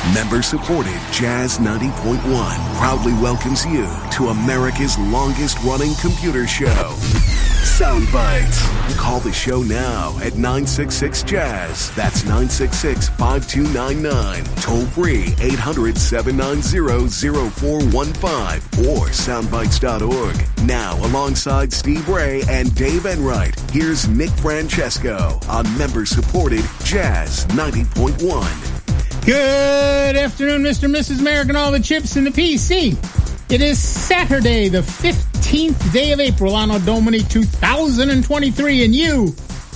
Member-supported Jazz 90.1 proudly welcomes you to America's longest-running computer show, Sound Bites. Call the show now at 966-JAZZ. That's 966-5299. Toll-free 800-790-0415 or soundbites.org. Now, alongside Steve Ray and Dave Enright, here's Nick Francesco on member-supported Jazz 90.1. Good afternoon, Mr. and Mrs. American, all the chips in the PC. It is Saturday, the 15th day of April, Anno Domini 2023, and you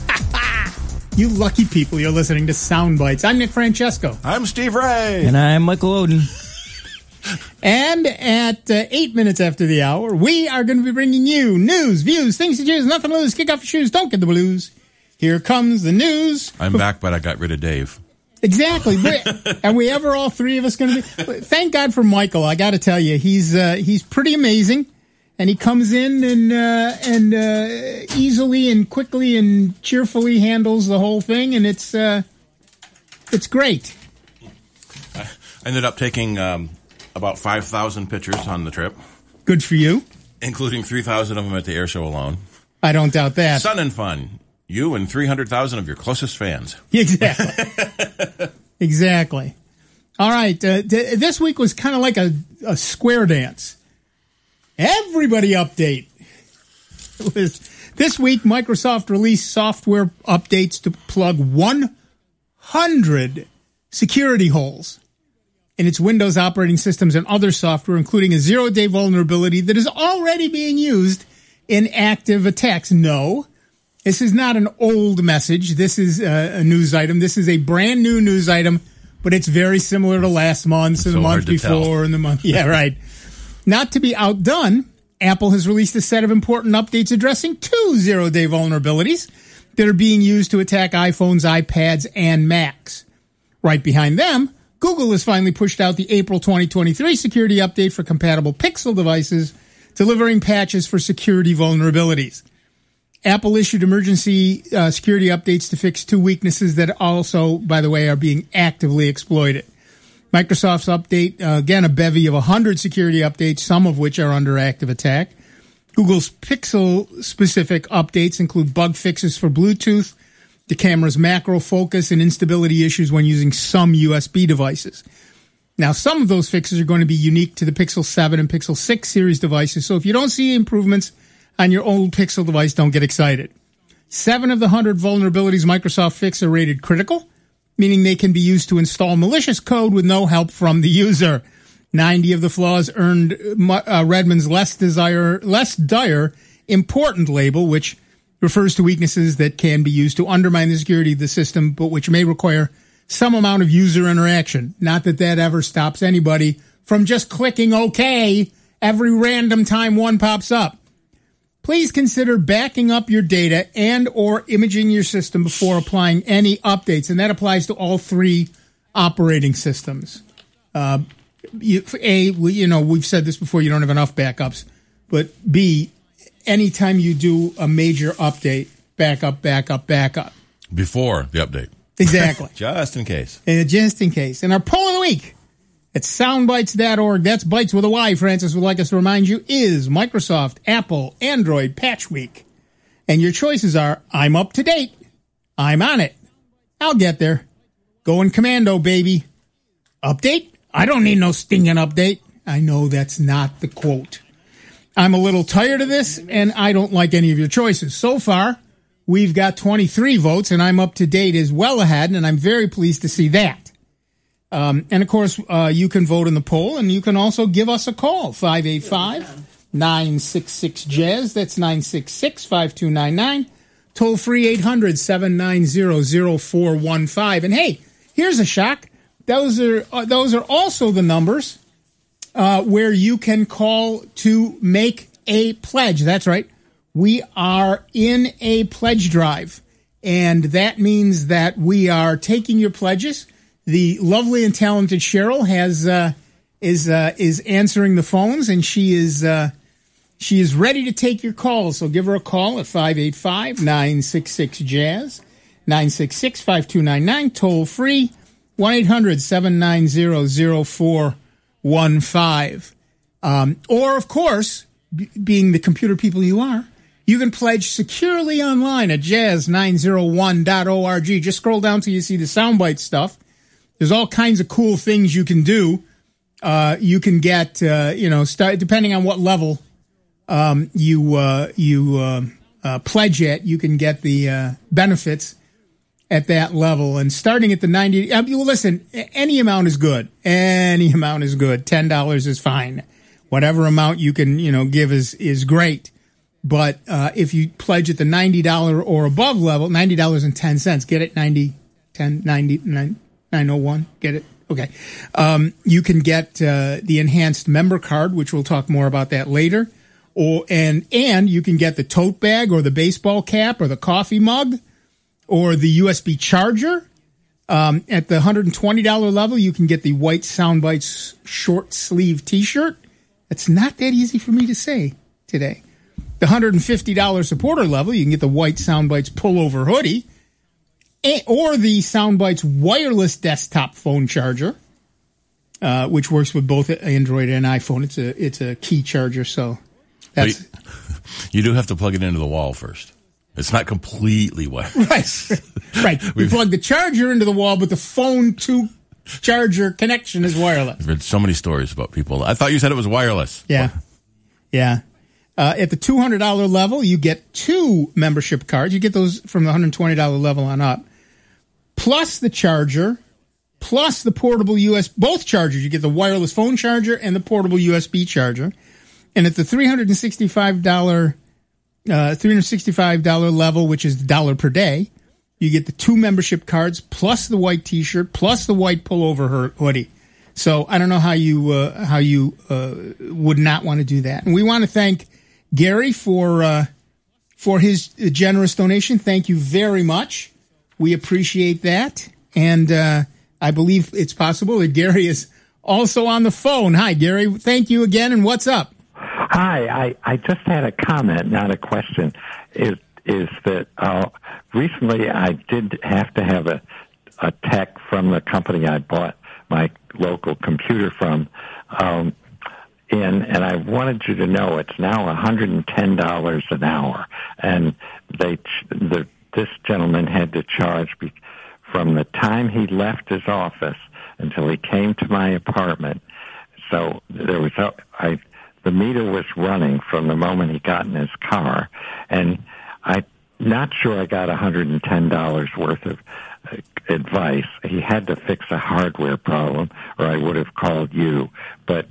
lucky people, you're listening to Sound Bites. I'm Nick Francesco. I'm Steve Ray. And I'm Michael Oden. And at 8 minutes after the hour, we are going to be bringing you news, views, things to choose, nothing to lose, kick off your shoes, don't get the blues. Here comes the news. I'm back, but I got rid of Dave. Exactly. Are we ever all three of us going to be? Thank God for Michael. I got to tell you, he's pretty amazing, and he comes in and easily and quickly and cheerfully handles the whole thing, and it's great. I ended up taking about 5,000 pictures on the trip. Good for you. Including 3,000 of them at the air show alone. I don't doubt that. Sun and fun. You and 300,000 of your closest fans. Exactly. Exactly. All right. This week was kind of like a square dance. Everybody update. This week, Microsoft released software updates to plug 100 security holes in its Windows operating systems and other software, including a zero-day vulnerability that is already being used in active attacks. No. This is not an old message. This is a news item. This is a brand new news item, but it's very similar to last month's and the month before and the month. Yeah, right. Not to be outdone, Apple has released a set of important updates addressing 2 zero-day vulnerabilities that are being used to attack iPhones, iPads, and Macs. Right behind them, Google has finally pushed out the April 2023 security update for compatible Pixel devices, delivering patches for security vulnerabilities. Apple issued emergency security updates to fix 2 weaknesses that also, by the way, are being actively exploited. Microsoft's update, again, a bevy of 100 security updates, some of which are under active attack. Google's Pixel-specific updates include bug fixes for Bluetooth, the camera's macro focus, and instability issues when using some USB devices. Now, some of those fixes are going to be unique to the Pixel 7 and Pixel 6 series devices, so if you don't see improvements on your old Pixel device, don't get excited. 7 of the 100 vulnerabilities Microsoft fixed are rated critical, meaning they can be used to install malicious code with no help from the user. 90 of the flaws earned Redmond's less dire important label, which refers to weaknesses that can be used to undermine the security of the system, but which may require some amount of user interaction. Not that ever stops anybody from just clicking OK every random time one pops up. Please consider backing up your data and or imaging your system before applying any updates, and that applies to all 3 operating systems. We've said this before, you don't have enough backups, but B, anytime you do a major update, backup. Before the update. Exactly. Just in case. Just in case. And our poll of the week at soundbites.org, that's Bites with a Y, Francis would like us to remind you, is Microsoft, Apple, Android Patch Week. And your choices are, I'm up to date, I'm on it, I'll get there, going commando, baby. Update? I don't need no stinging update. I know that's not the quote. I'm a little tired of this, and I don't like any of your choices. So far, we've got 23 votes, and I'm up to date is well ahead, and I'm very pleased to see that. And, of course, you can vote in the poll, and you can also give us a call, 585-966-JAZZ. That's 966-5299. Toll-free 800-790-0415. And, hey, here's a shock. Those are also the numbers where you can call to make a pledge. That's right. We are in a pledge drive, and that means that we are taking your pledges. The lovely and talented Cheryl is answering the phones, and she is ready to take your calls. So give her a call at 585-966-JAZZ, 966-5299, toll free 1-800-790-0415. Or, of course, being the computer people you are, you can pledge securely online at jazz901.org. Just scroll down till you see the soundbite stuff. There's all kinds of cool things you can do. You can get, start depending on what level you pledge at, you can get the benefits at that level. And starting at the 90, listen, any amount is good. Any amount is good. $10 is fine. Whatever amount you can, give is great. But if you pledge at the $90 or above level, $90.10, get it? 901, get it? Okay. You can get the enhanced member card, which we'll talk more about that later. And you can get the tote bag or the baseball cap or the coffee mug or the USB charger. At the $120 level, you can get the white Soundbites short sleeve T-shirt. It's not that easy for me to say today. The $150 supporter level, you can get the white Soundbites pullover hoodie or the Soundbites wireless desktop phone charger, which works with both Android and iPhone. It's a key charger, so that's... You do have to plug it into the wall first. It's not completely wireless. Right. You plug the charger into the wall, but the phone to charger connection is wireless. I've read so many stories about people. I thought you said it was wireless. Yeah. At the $200 level, you get 2 membership cards. You get those from the $120 level on up. Plus the charger, plus the portable both chargers. You get the wireless phone charger and the portable USB charger. And at the $365 level, which is $1 per day, you get the 2 membership cards, plus the white T-shirt, plus the white pullover hoodie. So I don't know how you would not want to do that. And we want to thank Gary for his generous donation. Thank you very much. We appreciate that. And I believe it's possible that Gary is also on the phone. Hi, Gary. Thank you again. And what's up? Hi. I just had a comment, not a question. Is that recently I did have to have a tech from the company I bought my local computer from, and I wanted you to know it's now $110 an hour, and this gentleman had to charge from the time he left his office until he came to my apartment. So there was the meter was running from the moment he got in his car, and I'm not sure I got $110 worth of advice. He had to fix a hardware problem, or I would have called you. But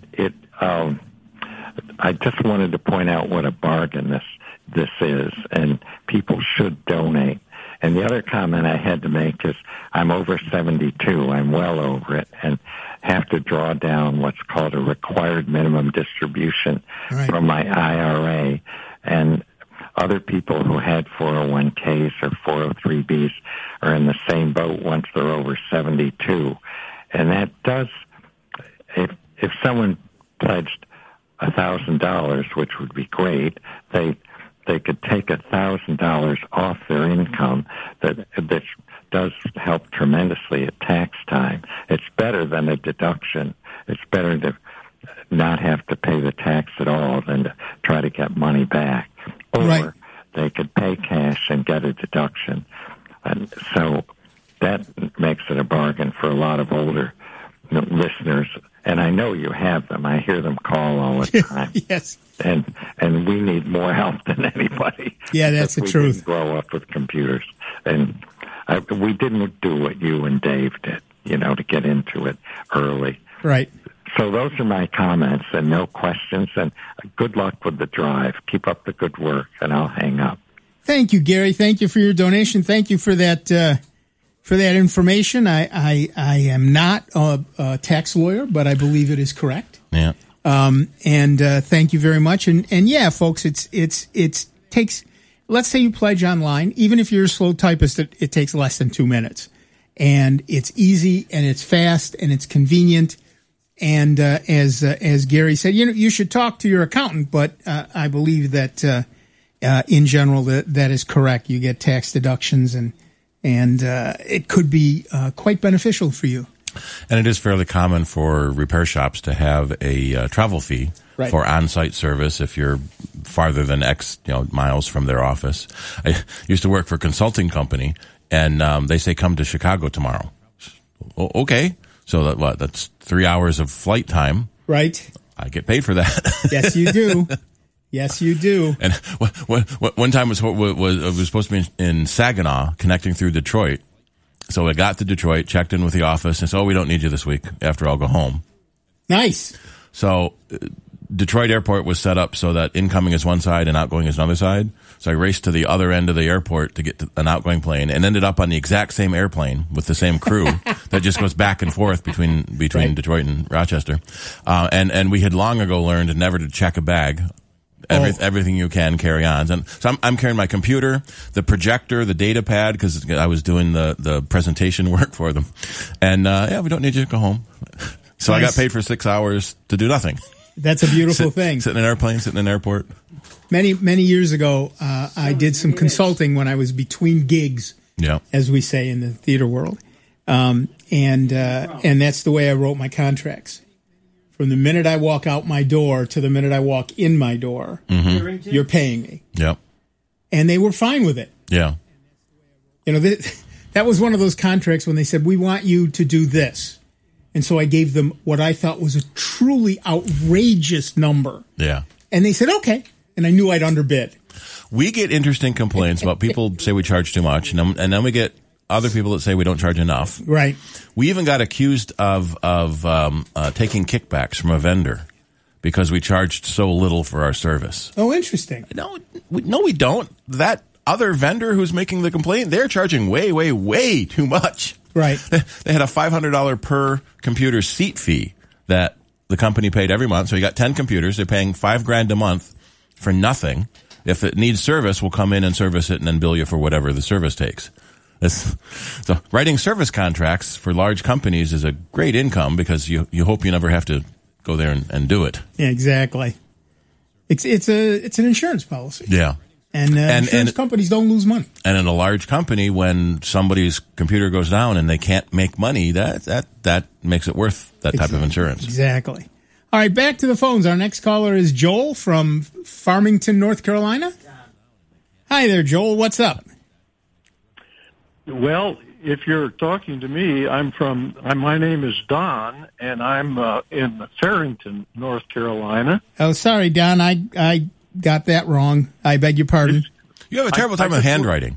I just wanted to point out what a bargain this is, and people should donate. And the other comment I had to make is I'm over 72. I'm well over it, and have to draw down what's called a required minimum distribution from my IRA. And other people who had 401ks or 403bs are in the same boat once they're over 72. And that does, if someone pledged $1,000, which would be great, they could take $1,000 off their income. That does help tremendously at tax time. It's better than a deduction. It's better to not have to pay the tax at all than to try to get money back. Or they could pay cash and get a deduction. And so that makes it a bargain for a lot of older listeners. And I know you have them. I hear them call all the time. Yes. And we need more help than anybody. Yeah, that's the truth. We didn't grow up with computers. And we didn't do what you and Dave did, to get into it early. Right. So those are my comments, and no questions, and good luck with the drive. Keep up the good work, and I'll hang up. Thank you, Gary. Thank you for your donation. Thank you for that information. I am not a tax lawyer, but I believe it is correct. Yeah. And thank you very much. And yeah, folks, it takes, let's say you pledge online, even if you're a slow typist, it takes less than 2 minutes. And it's easy, and it's fast, and it's convenient. And as Gary said, you should talk to your accountant, but I believe that in general that is correct. You get tax deductions, and it could be quite beneficial for you. And it is fairly common for repair shops to have a travel fee for on-site service if you're farther than X miles from their office. I used to work for a consulting company, and they say, come to Chicago tomorrow. Okay. So that's 3 hours of flight time. Right. I get paid for that. Yes, you do. Yes, you do. And one time was supposed to be in Saginaw, connecting through Detroit. So I got to Detroit, checked in with the office, and said, we don't need you this week. After I'll go home. Nice. So Detroit Airport was set up so that incoming is one side and outgoing is another side. So I raced to the other end of the airport to get to an outgoing plane and ended up on the exact same airplane with the same crew that just goes back and forth between Detroit and Rochester. And we had long ago learned never to check a bag. Everything you can carry on. And so I'm carrying my computer, the projector, the data pad, because I was doing the presentation work for them. And we don't need you to go home. So nice. I got paid for 6 hours to do nothing. That's a beautiful thing. Sitting in an airplane, sitting in an airport. Many years ago, I did some consulting when I was between gigs, as we say in the theater world. And that's the way I wrote my contracts. From the minute I walk out my door to the minute I walk in my door, you're paying me. Yep. And they were fine with it. Yeah. That was one of those contracts when they said, we want you to do this. And so I gave them what I thought was a truly outrageous number. Yeah. And they said, okay. And I knew I'd underbid. We get interesting complaints about people say we charge too much, and then we get other people that say we don't charge enough. Right. We even got accused of taking kickbacks from a vendor because we charged so little for our service. Oh, interesting. No, we don't. That other vendor who's making the complaint, they're charging way, way, way too much. Right. They had a $500 per computer seat fee that the company paid every month. So you got 10 computers. They're paying $5,000 a month for nothing. If it needs service, we'll come in and service it and then bill you for whatever the service takes. So writing service contracts for large companies is a great income because you hope you never have to go there and do it. Yeah, exactly. It's an insurance policy. Yeah. And insurance companies don't lose money. And in a large company, when somebody's computer goes down and they can't make money, that makes it worth that type of insurance. Exactly. All right, back to the phones. Our next caller is Joel from Farmington, North Carolina. Hi there, Joel. What's up? Well, if you're talking to me, my name is Don, and I'm in Farrington, North Carolina. Oh, sorry, Don. I got that wrong. I beg your pardon. You have a terrible time with handwriting.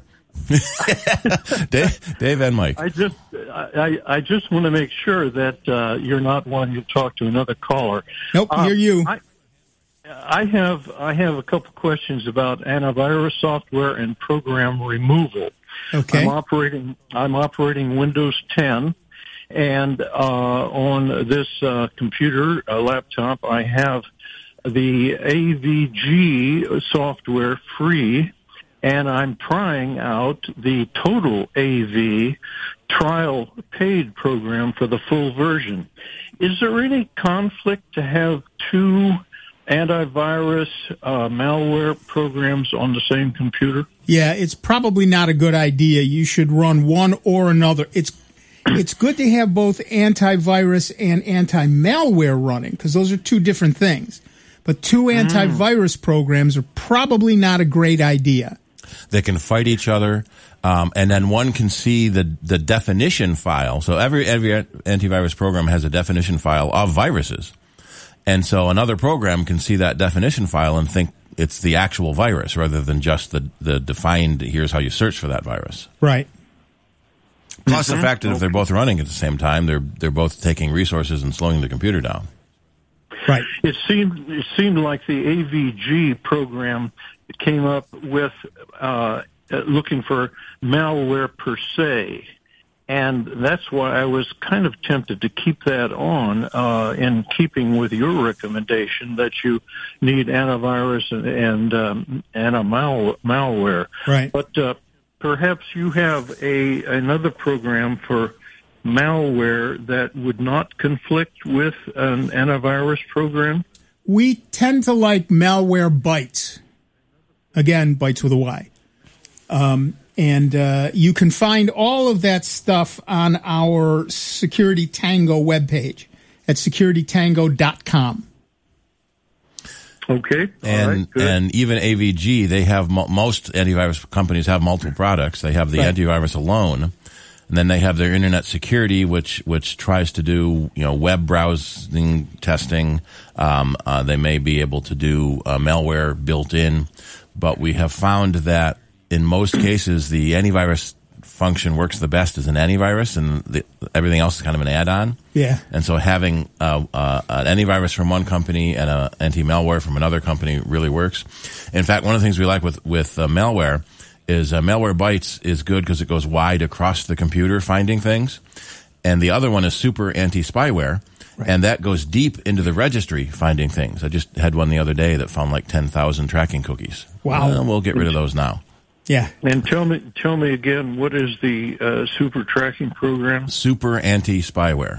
Dave and Mike. I just want to make sure that you're not wanting to talk to another caller. Nope, hear you. I have a couple questions about antivirus software and program removal. Okay. I'm operating Windows 10, and on this computer laptop, I have the AVG software free, and I'm trying out the Total AV trial paid program for the full version. Is there any conflict to have two antivirus malware programs on the same computer? Yeah, it's probably not a good idea. You should run one or another. It's good to have both antivirus and anti-malware running because those are two different things. But two antivirus programs are probably not a great idea. They can fight each other, and then one can see the definition file. So every antivirus program has a definition file of viruses. And so another program can see that definition file and think it's the actual virus rather than just the defined, here's how you search for that virus. Right. Plus the fact that if they're both running at the same time, they're both taking resources and slowing the computer down. Right. It seemed like the AVG program came up with looking for malware per se. And that's why I was kind of tempted to keep that on in keeping with your recommendation that you need antivirus and anti-malware. Right. But perhaps you have another program for malware that would not conflict with an antivirus program? We tend to like Malwarebytes. Again, Bytes with a Y. And you can find all of that stuff on our Security Tango webpage at securitytango.com. Okay. And even AVG, they have most antivirus companies have multiple products. They have the antivirus alone, and then they have their internet security, which tries to do web browsing testing. They may be able to do malware built in, but we have found that in most cases the antivirus function works the best as an antivirus, and everything else is kind of an add-on. Yeah. And so having an antivirus from one company and an anti-malware from another company really works. In fact, one of the things we like with malware is Malwarebytes is good because it goes wide across the computer finding things. And the other one is Super Anti-Spyware, and that goes deep into the registry finding things. I just had one the other day that found like 10,000 tracking cookies. Wow. We'll get rid of those now. Yeah. And tell me again, what is the super tracking program? Super Anti-Spyware.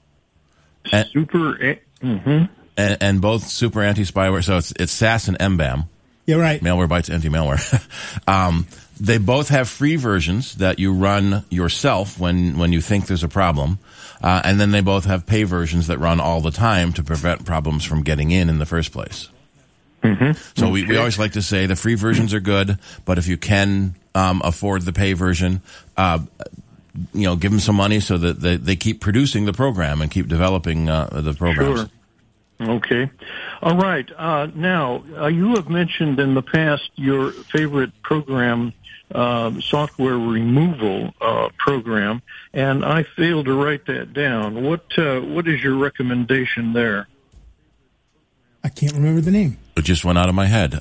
And both Super Anti-Spyware, so it's SAS and MBAM. Yeah, right. Malwarebytes, anti-malware. They both have free versions that you run yourself when you think there's a problem. And then they both have pay versions that run all the time to prevent problems from getting in the first place. Mm-hmm. So we always like to say the free versions are good, but if you can afford the pay version, give them some money so that they keep producing the program and keep developing the programs. Sure. Okay. All right. Now, you have mentioned in the past your favorite program, software removal program, and I failed to write that down. What is your recommendation there? I can't remember the name. It just went out of my head.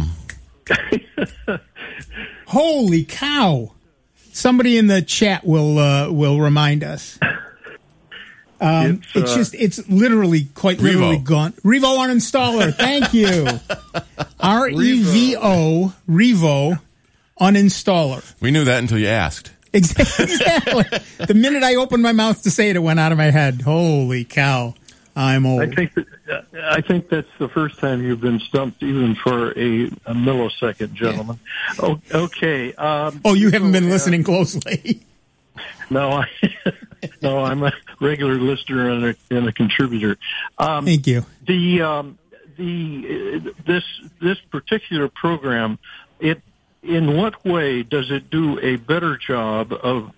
Holy cow! Somebody in the chat will remind us. It's literally quite literally gone. Revo uninstaller. Thank you. REVO Revo uninstaller. We knew that until you asked. Exactly. The minute I opened my mouth to say it went out of my head. Holy cow! I'm old. I think that's the first time you've been stumped, even for a millisecond, gentlemen. Yeah. Okay. You haven't been listening closely. No, I'm a regular listener and a contributor. Thank you. This particular program, in what way does it do a better job of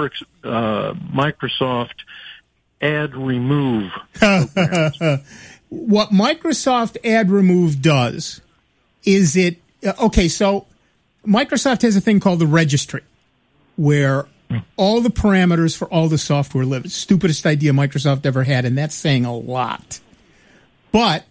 Microsoft Ad Remove programs? What Microsoft Ad Remove does is so Microsoft has a thing called the registry where all the parameters for all the software live. It's the stupidest idea Microsoft ever had, and that's saying a lot. But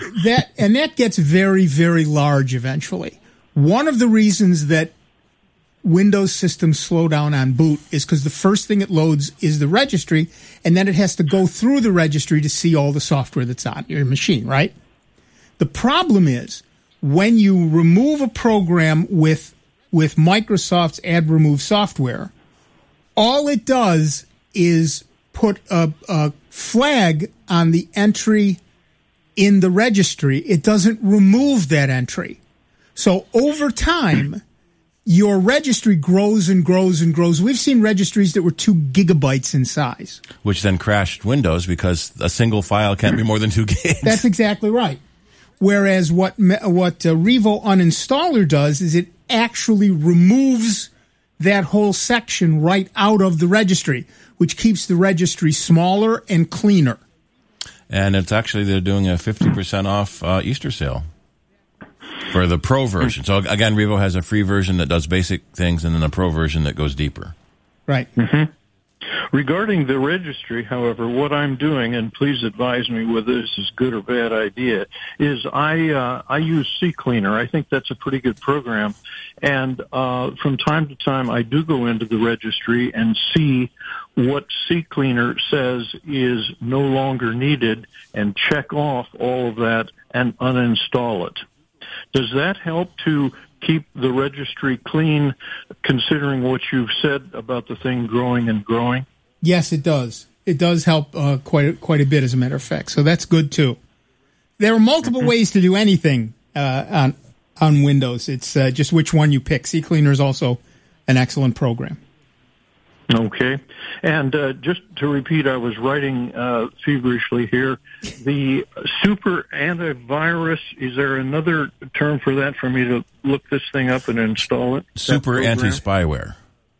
that gets very, very large eventually. One of the reasons that Windows systems slow down on boot is because the first thing it loads is the registry, and then it has to go through the registry to see all the software that's on your machine, right? The problem is when you remove a program with Microsoft's Ad Remove software, all it does is put a flag on the entry in the registry. It doesn't remove that entry. So over time, your registry grows and grows and grows. We've seen registries that were 2 gigabytes in size. Which then crashed Windows because a single file can't be more than 2 gigs. That's exactly right. Whereas what Revo Uninstaller does is it actually removes that whole section right out of the registry, which keeps the registry smaller and cleaner. And it's actually, they're doing a 50% off Easter sale for the Pro version. So again, Revo has a free version that does basic things and then a Pro version that goes deeper. Right. Mm-hmm. Regarding the registry, however, what I'm doing, and please advise me whether this is good or bad idea, is I use CCleaner. I think that's a pretty good program. And from time to time, I do go into the registry and see what CCleaner says is no longer needed and check off all of that and uninstall it. Does that help to keep the registry clean, considering what you've said about the thing growing and growing? Yes, it does. It does help quite a bit, as a matter of fact. So that's good too. There are multiple ways to do anything on Windows. It's just which one you pick. CCleaner is also an excellent program. Okay. And just to repeat, I was writing feverishly here. The super antivirus, is there another term for that for me to look this thing up and install it? Super anti-spyware.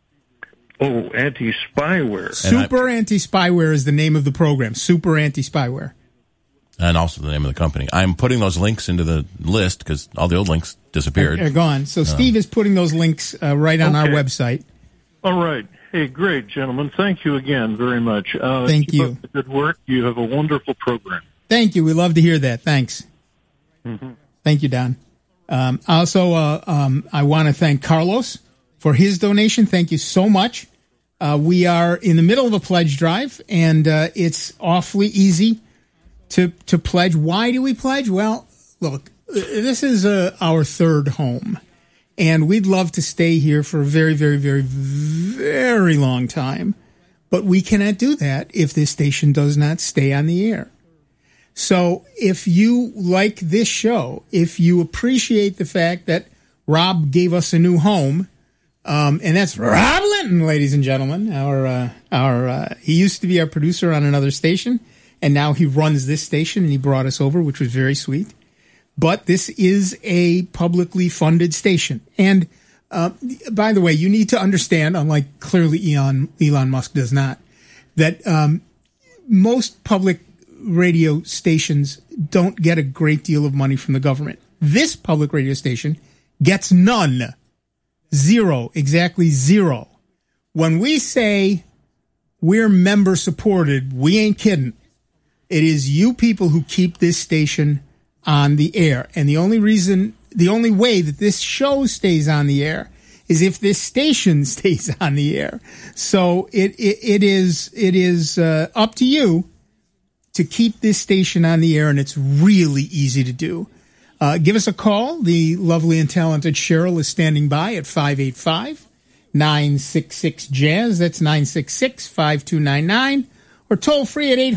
Oh, anti-spyware. Super Anti-Spyware is the name of the program. Super Anti-Spyware. And also the name of the company. I'm putting those links into the list because all the old links disappeared. They're gone. So Steve is putting those links right on our website. All right. Hey, great, gentlemen. Thank you again very much. Thank you. Keep up the good work. You have a wonderful program. Thank you. We love to hear that. Thanks. Mm-hmm. Thank you, Don. Also, I want to thank Carlos for his donation. Thank you so much. We are in the middle of a pledge drive, and it's awfully easy to pledge. Why do we pledge? Well, look, this is our third home. And we'd love to stay here for a very, very, very, very long time. But we cannot do that if this station does not stay on the air. So if you like this show, if you appreciate the fact that Rob gave us a new home, and that's Rob Linton, ladies and gentlemen. He used to be our producer on another station, and now he runs this station, and he brought us over, which was very sweet. But this is a publicly funded station. And by the way, you need to understand, unlike clearly Elon Musk does not, that most public radio stations don't get a great deal of money from the government. This public radio station gets none. Zero. Exactly zero. When we say we're member supported, we ain't kidding. It is you people who keep this station on the air. And the only way that this show stays on the air is if this station stays on the air. So it is up to you to keep this station on the air, and it's really easy to do. Give us a call. The lovely and talented Cheryl is standing by at 585-966-JAZZ. That's 966-5299. Or toll free at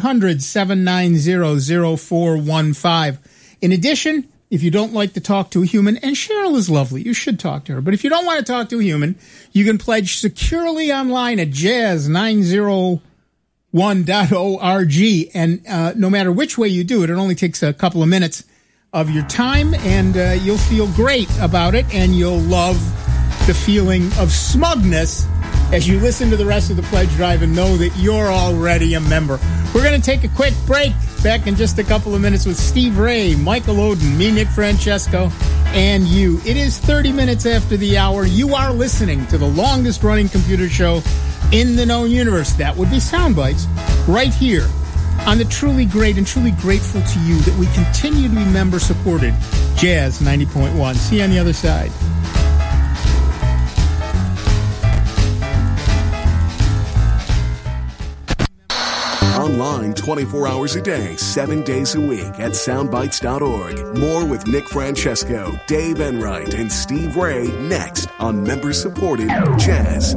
800-790-0415. In addition, if you don't like to talk to a human, and Cheryl is lovely, you should talk to her. But if you don't want to talk to a human, you can pledge securely online at jazz901.org. And no matter which way you do it, it only takes a couple of minutes of your time, and you'll feel great about it, and you'll love the feeling of smugness as you listen to the rest of the pledge drive and know that you're already a member. We're going to take a quick break. Back in just a couple of minutes with Steve Ray, Michael Oden, me, Nick Francesco, and you. It is 30 minutes after the hour. You are listening to the longest running computer show in the known universe. That would be Soundbites, right here on the truly great and truly grateful to you that we continue to be member supported Jazz 90.1. See you on the other side. Online 24 hours a day, 7 days a week at soundbites.org. More with Nick Francesco, Dave Enright, and Steve Ray next on member-supported Jazz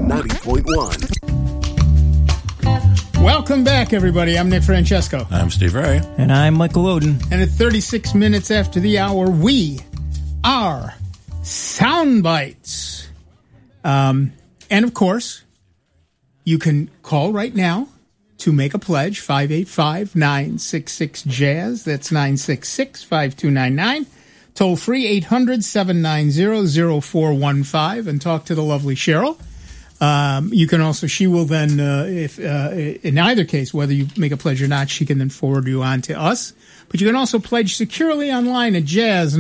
90.1. Welcome back, everybody. I'm Nick Francesco. I'm Steve Ray. And I'm Michael Oden. And at 36 minutes after the hour, we are Soundbites. And, of course, you can call right now to make a pledge, 585-966-JAZZ. That's 966-5299. Toll free, 800-790-0415, and talk to the lovely Cheryl. You can also, she will then, if in either case, whether you make a pledge or not, she can then forward you on to us. But you can also pledge securely online at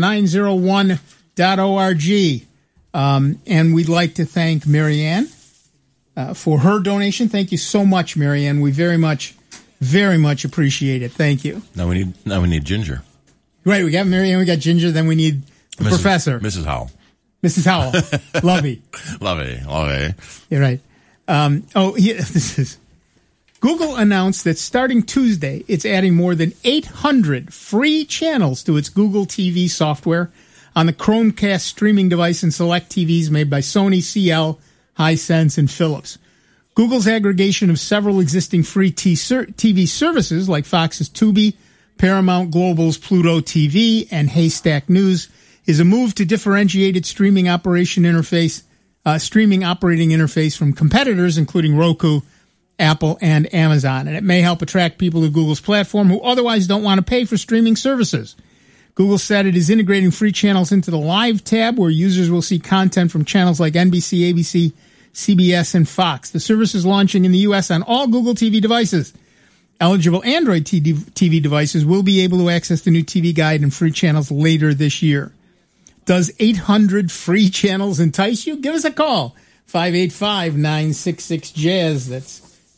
jazz901.org. And we'd like to thank Marianne for her donation. Thank you so much, Marianne. We very much appreciate it. Thank you. Now we need Ginger. Right, we got Marianne, we got Ginger, then we need the professor. Mrs. Howell. Mrs. Howell. Lovey. Lovey. You're right. This is Google announced that starting Tuesday, it's adding more than 800 free channels to its Google TV software on the Chromecast streaming device and select TVs made by Sony, CL, Hisense, and Philips. Google's aggregation of several existing free TV services like Fox's Tubi, Paramount Global's Pluto TV, and Haystack News is a move to differentiate its streaming operation interface streaming operating interface from competitors, including Roku, Apple, and Amazon. And it may help attract people to Google's platform who otherwise don't want to pay for streaming services. Google said it is integrating free channels into the Live tab, where users will see content from channels like NBC, ABC, CBS, and Fox. The service is launching in the U.S. on all Google TV devices. Eligible Android TV devices will be able to access the new TV Guide and free channels later this year. Does 800 free channels entice you? Give us a call. 585-966-JAZZ. That's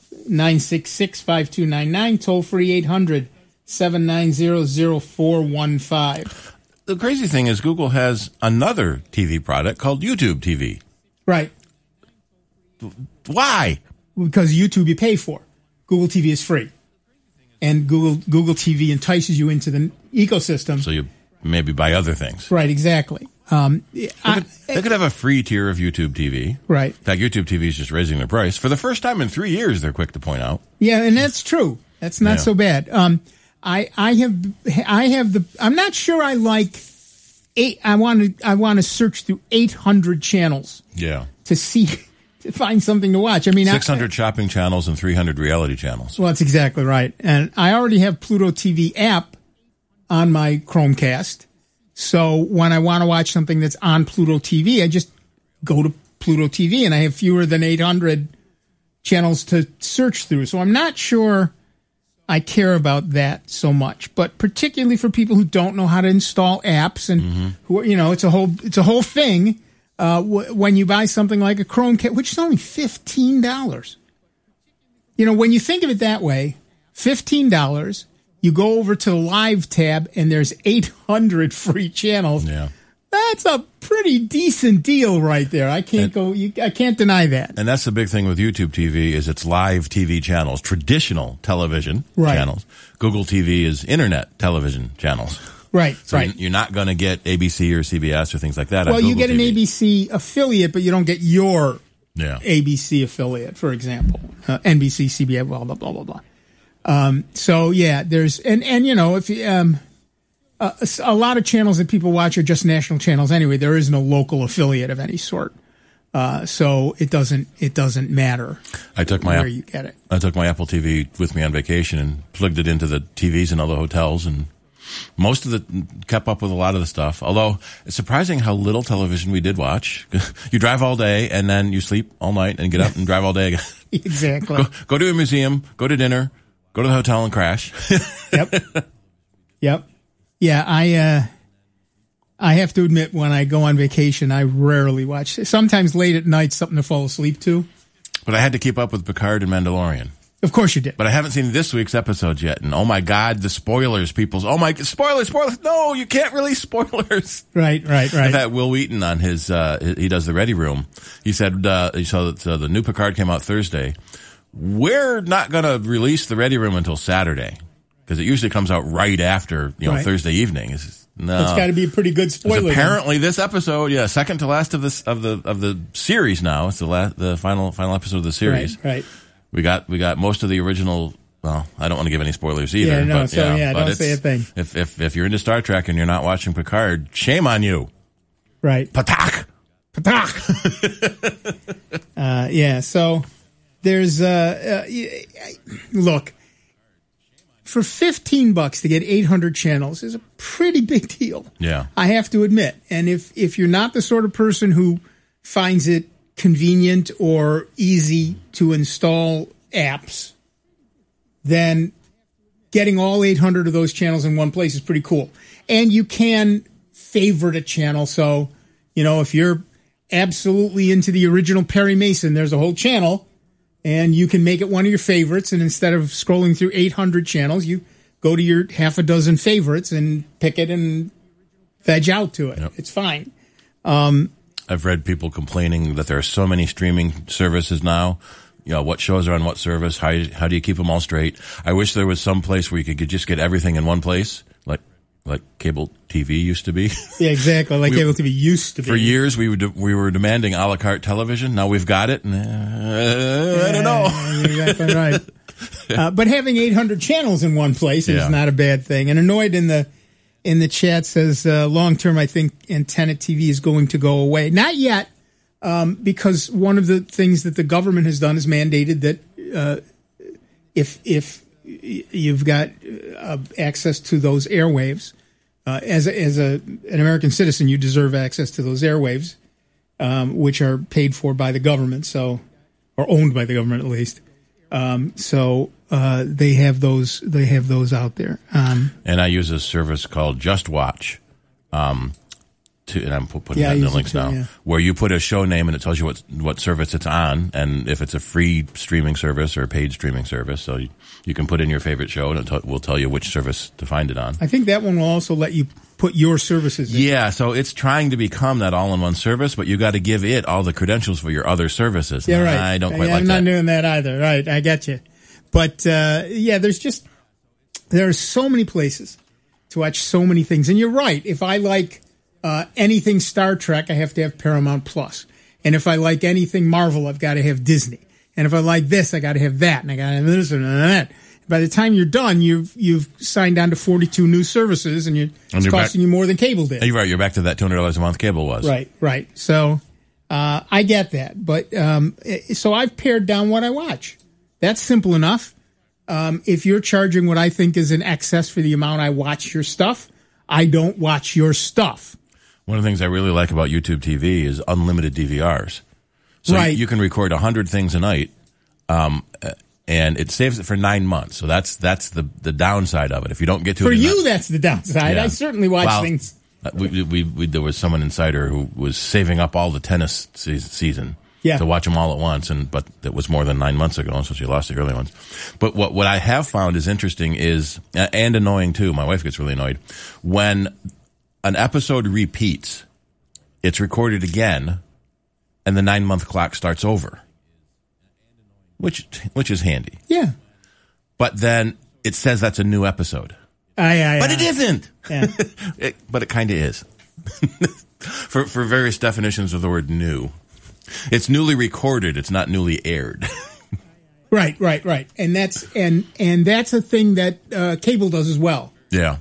966-5299. Toll free 800-790-0415. The crazy thing is Google has another TV product called YouTube TV. Right. Why? Because YouTube you pay for. Google TV is free. And Google TV entices you into the ecosystem. So you maybe buy other things. Right, exactly. They could have a free tier of YouTube TV. Right. In fact, YouTube TV is just raising their price. For the first time in 3 years, they're quick to point out. Yeah, and that's true. That's not so bad. I'm not sure I like I want to search through 800 channels. Yeah. To find something to watch. I mean, 600 shopping channels and 300 reality channels. Well, that's exactly right. And I already have Pluto TV app on my Chromecast. So when I want to watch something that's on Pluto TV, I just go to Pluto TV, and I have fewer than 800 channels to search through. So I'm not sure I care about that so much. But particularly for people who don't know how to install apps and who, it's a whole thing. When you buy something like a Chromecast, which is only $15. When you think of it that way, $15, you go over to the Live tab and there's 800 free channels. Yeah. That's a pretty decent deal right there. I can't deny that. And that's the big thing with YouTube TV is it's live TV channels, traditional television channels. Google TV is internet television channels. Right, so you're not going to get ABC or CBS or things like that. Well, you get an ABC affiliate, but you don't get your ABC affiliate, for example. NBC, CBS, blah, blah, blah, blah, blah. There's, if a lot of channels that people watch are just national channels anyway. There is no local affiliate of any sort. So it doesn't matter where you get it. I took my Apple TV with me on vacation and plugged it into the TVs in all the hotels, and most of it kept up with a lot of the stuff. Although it's surprising how little television we did watch. You drive all day and then you sleep all night and get up and drive all day again. Exactly. Go to a museum, go to dinner, go to the hotel and crash. Yep. Yeah, I have to admit, when I go on vacation, I rarely watch. Sometimes late at night, something to fall asleep to. But I had to keep up with Picard and Mandalorian. Of course you did. But I haven't seen this week's episodes yet. And oh my God, the spoilers, spoilers. No, you can't release spoilers. Right. In fact, Will Wheaton on his, he does the Ready Room. He said, the new Picard came out Thursday. We're not going to release the Ready Room until Saturday, because it usually comes out right after, Thursday evening. It's got to be a pretty good spoiler. Apparently this episode, second to last of the series now. It's the final episode of the series. Right. We got most of the original. Well, I don't want to give any spoilers either. Don't say a thing. If you're into Star Trek and you're not watching Picard, shame on you. Right. Patak. So there's look, for $15 to get 800 channels is a pretty big deal. Yeah, I have to admit. And if you're not the sort of person who finds it convenient or easy to install apps, then getting all 800 of those channels in one place is pretty cool. And you can favorite a channel. So, if you're absolutely into the original Perry Mason, there's a whole channel, and you can make it one of your favorites. And instead of scrolling through 800 channels, you go to your half a dozen favorites and pick it and veg out to it. Yep. It's fine. I've read people complaining that there are so many streaming services now. What shows are on what service? How do you keep them all straight? I wish there was some place where you could just get everything in one place, like cable TV used to be. Yeah, exactly. Like cable TV used to be. For years, we were demanding a la carte television. Now we've got it. And, I don't know. Exactly right. But having 800 channels in one place is not a bad thing. And Annoyed in the chat says, long term, I think antenna TV is going to go away. Not yet. because one of the things that the government has done is mandated that if you've got access to those airwaves, as an American citizen, you deserve access to those airwaves, which are paid for by the government, or owned by the government at least. So they have those out there. And I use a service called Just Watch. And I'm putting that in the links now, where you put a show name and it tells you what service it's on, and if it's a free streaming service or a paid streaming service. So you can put in your favorite show, and it will tell you which service to find it on. I think that one will also let you put your services in. Yeah, so it's trying to become that all-in-one service, but you got to give it all the credentials for your other services. Yeah, right. I don't quite like that. I'm not doing that either. Right, I get you. But there are so many places to watch so many things, and you're right. If I like anything Star Trek, I have to have Paramount Plus. And if I like anything Marvel, I've got to have Disney. And if I like this, I got to have that. And I got to have this and that. By the time you're done, you've signed on to 42 new services, and it's costing you more than cable did. You're right. You're back to that $200 a month cable was. Right. So I get that. But so I've pared down what I watch. That's simple enough. If you're charging what I think is in excess for the amount I watch your stuff, I don't watch your stuff. One of the things I really like about YouTube TV is unlimited DVRs. So right. You can record 100 things a night, and it saves it for 9 months. So that's the downside of it. If you don't get to for it, you, that's the downside. Yeah. I certainly watch things. There was someone insider who was saving up all the tennis season to watch them all at once, but that was more than 9 months ago, so she lost the early ones. But what I have found is interesting is, and annoying too, my wife gets really annoyed, when an episode repeats, it's recorded again, and the 9-month clock starts over, which is handy. Yeah. But then it says that's a new episode. But it isn't. Yeah. But it kind of is. For various definitions of the word new. It's newly recorded. It's not newly aired. Right. And that's a thing that cable does as well. Yeah.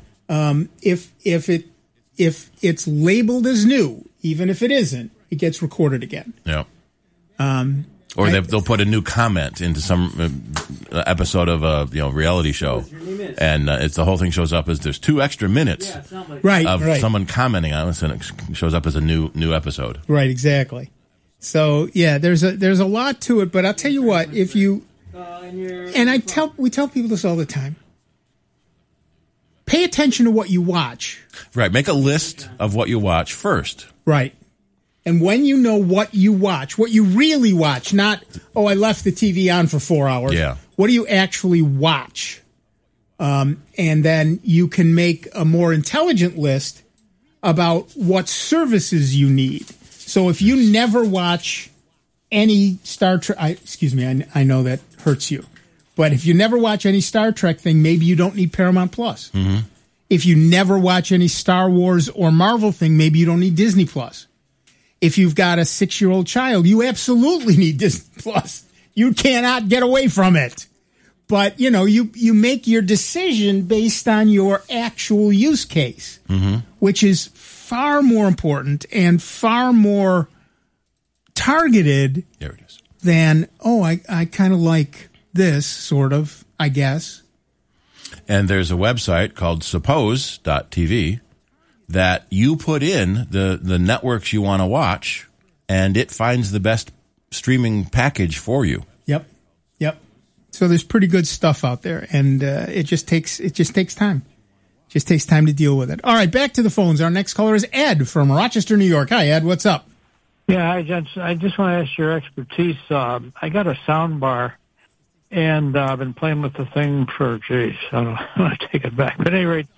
If it's labeled as new, even if it isn't, it gets recorded again. Yeah. Or they'll put a new comment into some episode of a reality show, and it's the whole thing shows up as there's 2 extra minutes of someone commenting on it, and it shows up as a new episode. Right, exactly. So yeah, there's a lot to it, but I'll tell you what, if you and we tell people this all the time. Pay attention to what you watch. Right. Make a list of what you watch first. Right. And when you know what you watch, what you really watch, not, I left the TV on for 4 hours. Yeah. What do you actually watch? And then you can make a more intelligent list about what services you need. So if you never watch any Star Trek, I know that hurts you. But if you never watch any Star Trek thing, maybe you don't need Paramount Plus. Mm-hmm. If you never watch any Star Wars or Marvel thing, maybe you don't need Disney Plus. If you've got a 6-year-old child, you absolutely need Disney Plus. You cannot get away from it. But, you make your decision based on your actual use case, which is far more important and far more targeted than, I kind of like this, sort of, I guess. And there's a website called suppose.tv that you put in the networks you want to watch, and it finds the best streaming package for you. Yep. So there's pretty good stuff out there, and it just takes time. Just takes time to deal with it. All right, back to the phones. Our next caller is Ed from Rochester, New York. Hi, Ed. What's up? Yeah, hi, Judge. I just want to ask your expertise. I got a sound bar, and I've been playing with the thing for, I don't want to take it back. But at any rate,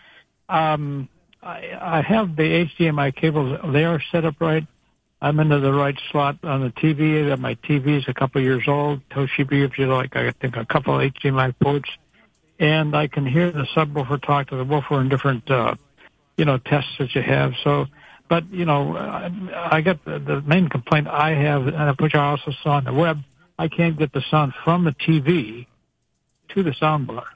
I have the HDMI cables. They are set up right. I'm into the right slot on the TV. My TV is a couple years old. Toshiba gives you, I think, a couple of HDMI ports. And I can hear the subwoofer talk to the woofer in different, tests that you have. So, but, I got the main complaint I have, which I also saw on the web, I can't get the sound from the TV to the soundbar.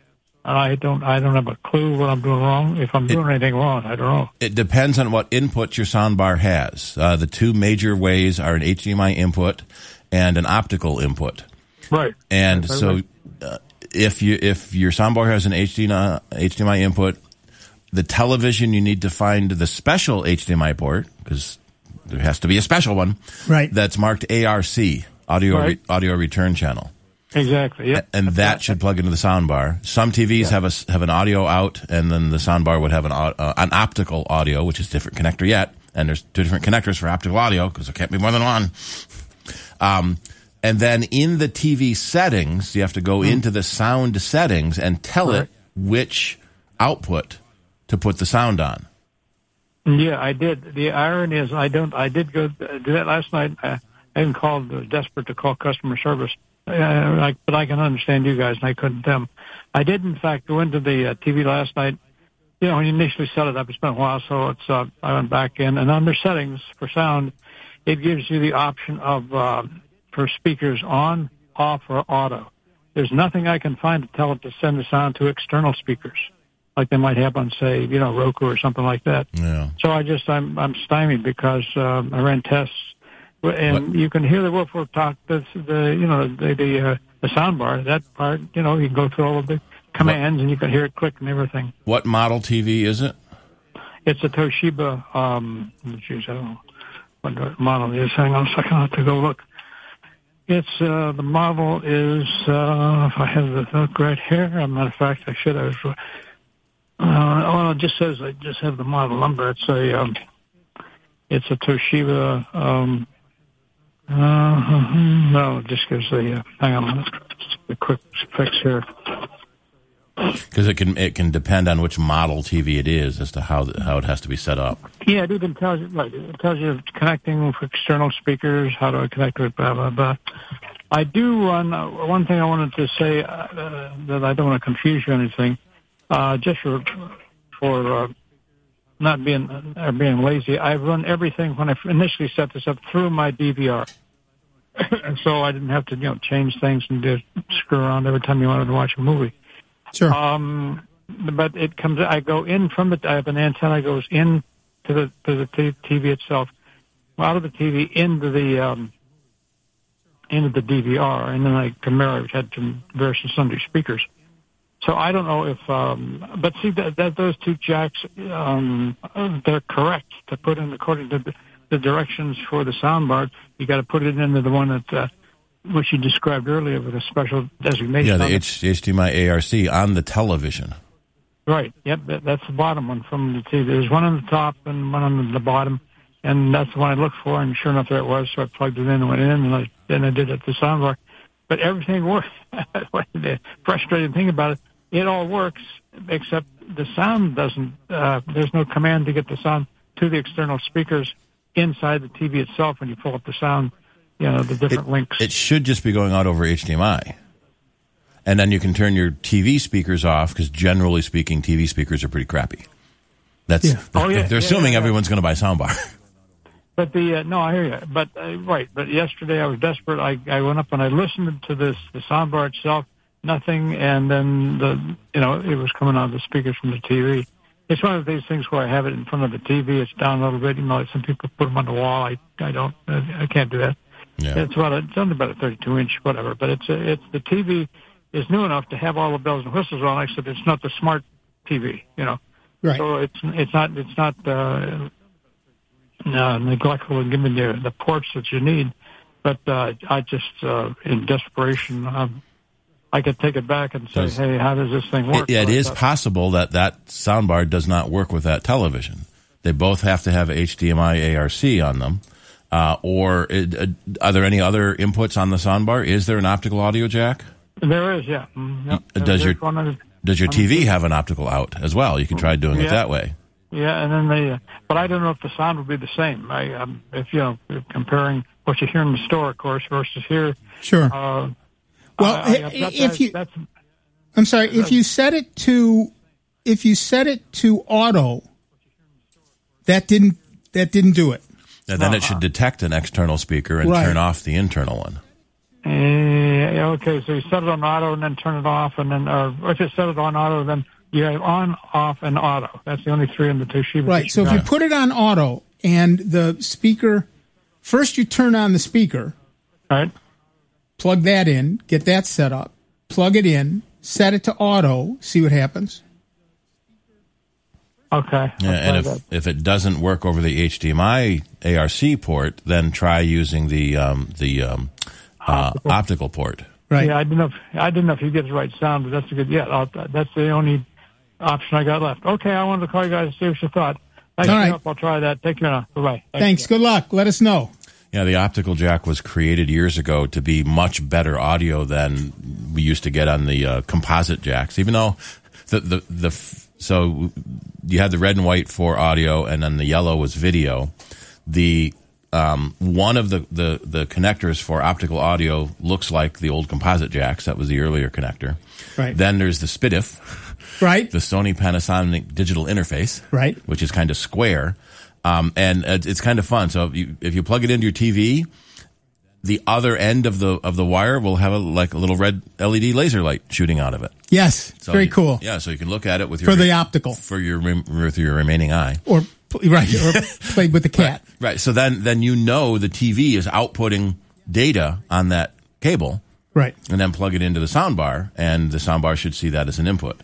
I don't have a clue what I'm doing wrong. If I'm doing anything wrong, I don't know. It depends on what input your soundbar has. The two major ways are an HDMI input and an optical input. Right. And so if your soundbar has an HDMI input, the television, you need to find the special HDMI port, because there has to be a special one, right? That's marked ARC, audio return channel. Exactly. Yep. And that should plug into the soundbar. Some TVs have an audio out, and then the soundbar would have an optical audio, which is a different connector yet. And there's two different connectors for optical audio, because there can't be more than one. And then in the TV settings, you have to go into the sound settings and tell it which output to put the sound on. Yeah, I did. The irony is I did go do that last night. I even called, desperate to call customer service. But I can understand you guys, and I couldn't them. I did, in fact, go into the TV last night. You know, when you initially set it up, it's been a while, so I went back in. And under settings for sound, it gives you the option of for speakers on, off, or auto. There's nothing I can find to tell it to send the sound to external speakers, like they might have on, say, Roku or something like that. Yeah. So I'm stymied because I ran tests, and you can hear the woof talk. The soundbar, that part. You can go through all of the commands, and you can hear it click and everything. What model TV is it? It's a Toshiba. I don't know what the model is. Hang on a second, I have to go look. It's the model is. If I have the hook right here, as a matter of fact, I should have. It just says I just have the model number. It's a Toshiba. No, it just gives the. Hang on, a quick fix here. Because it can depend on which model TV it is as to how it has to be set up. Yeah, it even tells you. Right, it tells you connecting with external speakers, how to connect with blah blah blah. I do run one thing I wanted to say that I don't want to confuse you or anything. Just for not being lazy, I run everything when I initially set this up through my DVR, so I didn't have to change things and just screw around every time you wanted to watch a movie. Sure. But it comes. I go in from I have an antenna that goes in to the TV itself, out of the TV into the DVR, and then I can mirror it to various and sundry speakers. So I don't know if, but see that those two jacks, they're correct to put in according to the directions for the soundbar. You got to put it into the one that. Which you described earlier with a special designation. Yeah, the HDMI ARC on the television. Right. Yep, that's the bottom one from the TV. There's one on the top and one on the bottom, and that's the one I looked for, and sure enough, there it was. So I plugged it in and went in, and then I did it at the soundbar. But everything worked. The frustrating thing about it, it all works, except the sound doesn't. There's no command to get the sound to the external speakers inside the TV itself when you pull up the sound. The different links. It should just be going out over HDMI. And then you can turn your TV speakers off, because generally speaking, TV speakers are pretty crappy. They're assuming everyone's going to buy a soundbar. But no, I hear you. But right. But yesterday I was desperate. I went up and I listened to the soundbar itself. Nothing, and then it was coming out of the speakers from the TV. It's one of these things where I have it in front of the TV. It's down a little bit. Some people put them on the wall. I don't. I can't do that. Yeah. It's only about a 32-inch, whatever. But it's the TV is new enough to have all the bells and whistles on, except it's not the smart TV, Right. So it's not neglectful in giving you the ports that you need. But I just in desperation, I could take it back and say, hey, how does this thing work? It is possible that soundbar does not work with that television. They both have to have HDMI ARC on them. Are there any other inputs on the soundbar? Is there an optical audio jack? There is, yeah. Does your TV have an optical out as well? You can try doing it that way. Yeah, and then but I don't know if the sound will be the same. If comparing what you hear in the store, of course, versus here. Sure. I'm sorry. If you set it to auto, that didn't do it. And then it should detect an external speaker and turn off the internal one. Yeah, okay, so you set it on auto and then turn it off, and then, or if you set it on auto, then you have on, off, and auto. That's the only three in the Toshiba. Right, so if you put it on auto and the speaker, first you turn on the speaker, right, plug that in, get that set up, plug it in, set it to auto, see what happens. Okay. Yeah, and if it doesn't work over the HDMI ARC port, then try using the optical port. Right. Yeah, I didn't know if you get the right sound, but that's a good. Yeah, that's the only option I got left. Okay, I wanted to call you guys to see what you thought. Thanks All for right. your help. I'll try that. Take care now. Bye-bye. Thanks. Good luck. Let us know. Yeah, the optical jack was created years ago to be much better audio than we used to get on the composite jacks. Even though so you had the red and white for audio, and then the yellow was video. The one of the connectors for optical audio looks like the old composite jacks. That was the earlier connector. Right. Then there's the SPDIF, Right. the Sony Panasonic digital interface, Right. which is kind of square, and it's kind of fun. So if you plug it into your TV, the other end of the wire will have a little red LED laser light shooting out of it. Yes. So Very cool. Yeah, so you can look at it with your For the optical. with your remaining eye. Or played with the cat. Right. So then you know the TV is outputting data on that cable. Right. And then plug it into the soundbar, and the soundbar should see that as an input.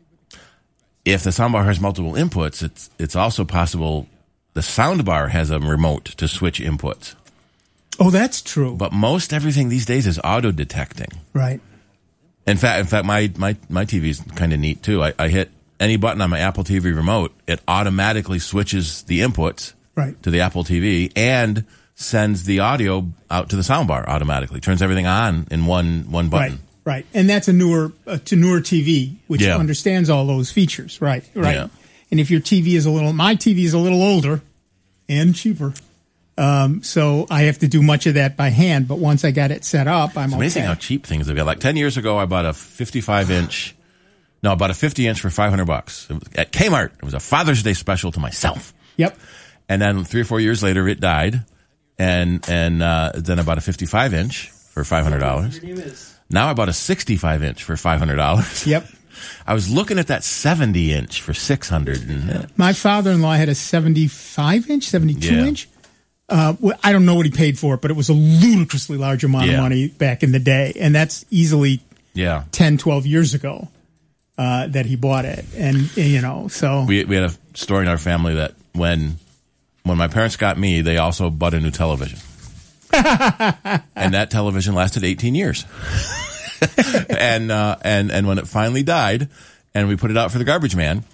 If the soundbar has multiple inputs, it's also possible the soundbar has a remote to switch inputs. Oh, that's true. But most everything these days is auto detecting. Right. In fact, my TV is kind of neat too. I hit any button on my Apple TV remote, it automatically switches the inputs Right. to the Apple TV and sends the audio out to the soundbar automatically. Turns everything on in one button. Right. Right. And that's a newer TV, which Yeah. understands all those features. Right. Right. Yeah. And if your TV is my TV is a little older and cheaper. So I have to do much of that by hand, but once I got it set up, I'm It's amazing okay. how cheap things have got. Like 10 years ago, I bought a 50-inch for $500 at Kmart. It was a Father's Day special to myself. Yep. And then 3 or 4 years later, it died, and then I bought a 55-inch for $500. Now I bought a 65-inch for $500. Yep. I was looking at that 70-inch for $600. And, My father-in-law had a 75-inch, 72-inch. I don't know what he paid for it, but it was a ludicrously large amount of money back in the day. And that's easily 10, 12 years ago that he bought it. And, so. we had a story in our family that when my parents got me, they also bought a new television. And that television lasted 18 years. and when it finally died and we put it out for the garbage man,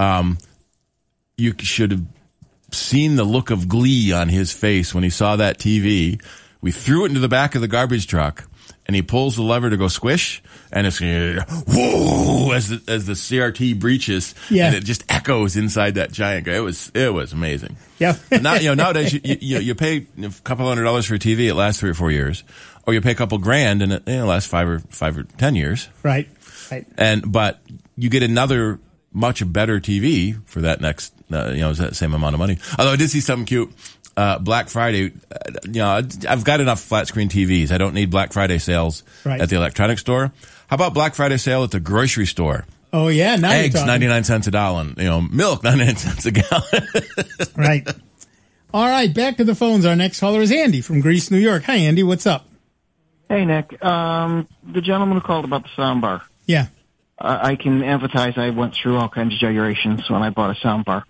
you should have seen the look of glee on his face when he saw that TV. We threw it into the back of the garbage truck, and he pulls the lever to go squish, and it's whoa as the CRT breaches, and it just echoes inside that giant guy. It was amazing. Yeah. Now nowadays you pay a couple $100 for a TV, it lasts 3 or 4 years, or you pay a couple grand and it lasts 5 or 10 years. Right. Right. But you get another much better TV for that next, that same amount of money. Although I did see something cute. Black Friday, I've got enough flat screen TVs. I don't need Black Friday sales at the electronics store. How about Black Friday sale at the grocery store? Oh yeah, now eggs you're 99 cents a gallon. Milk 99 cents a gallon. Right. All right, back to the phones. Our next caller is Andy from Greece, New York. Hi, Andy. What's up? Hey, Nick. The gentleman who called about the soundbar. Yeah. I can empathize. I went through all kinds of gyrations when I bought a soundbar.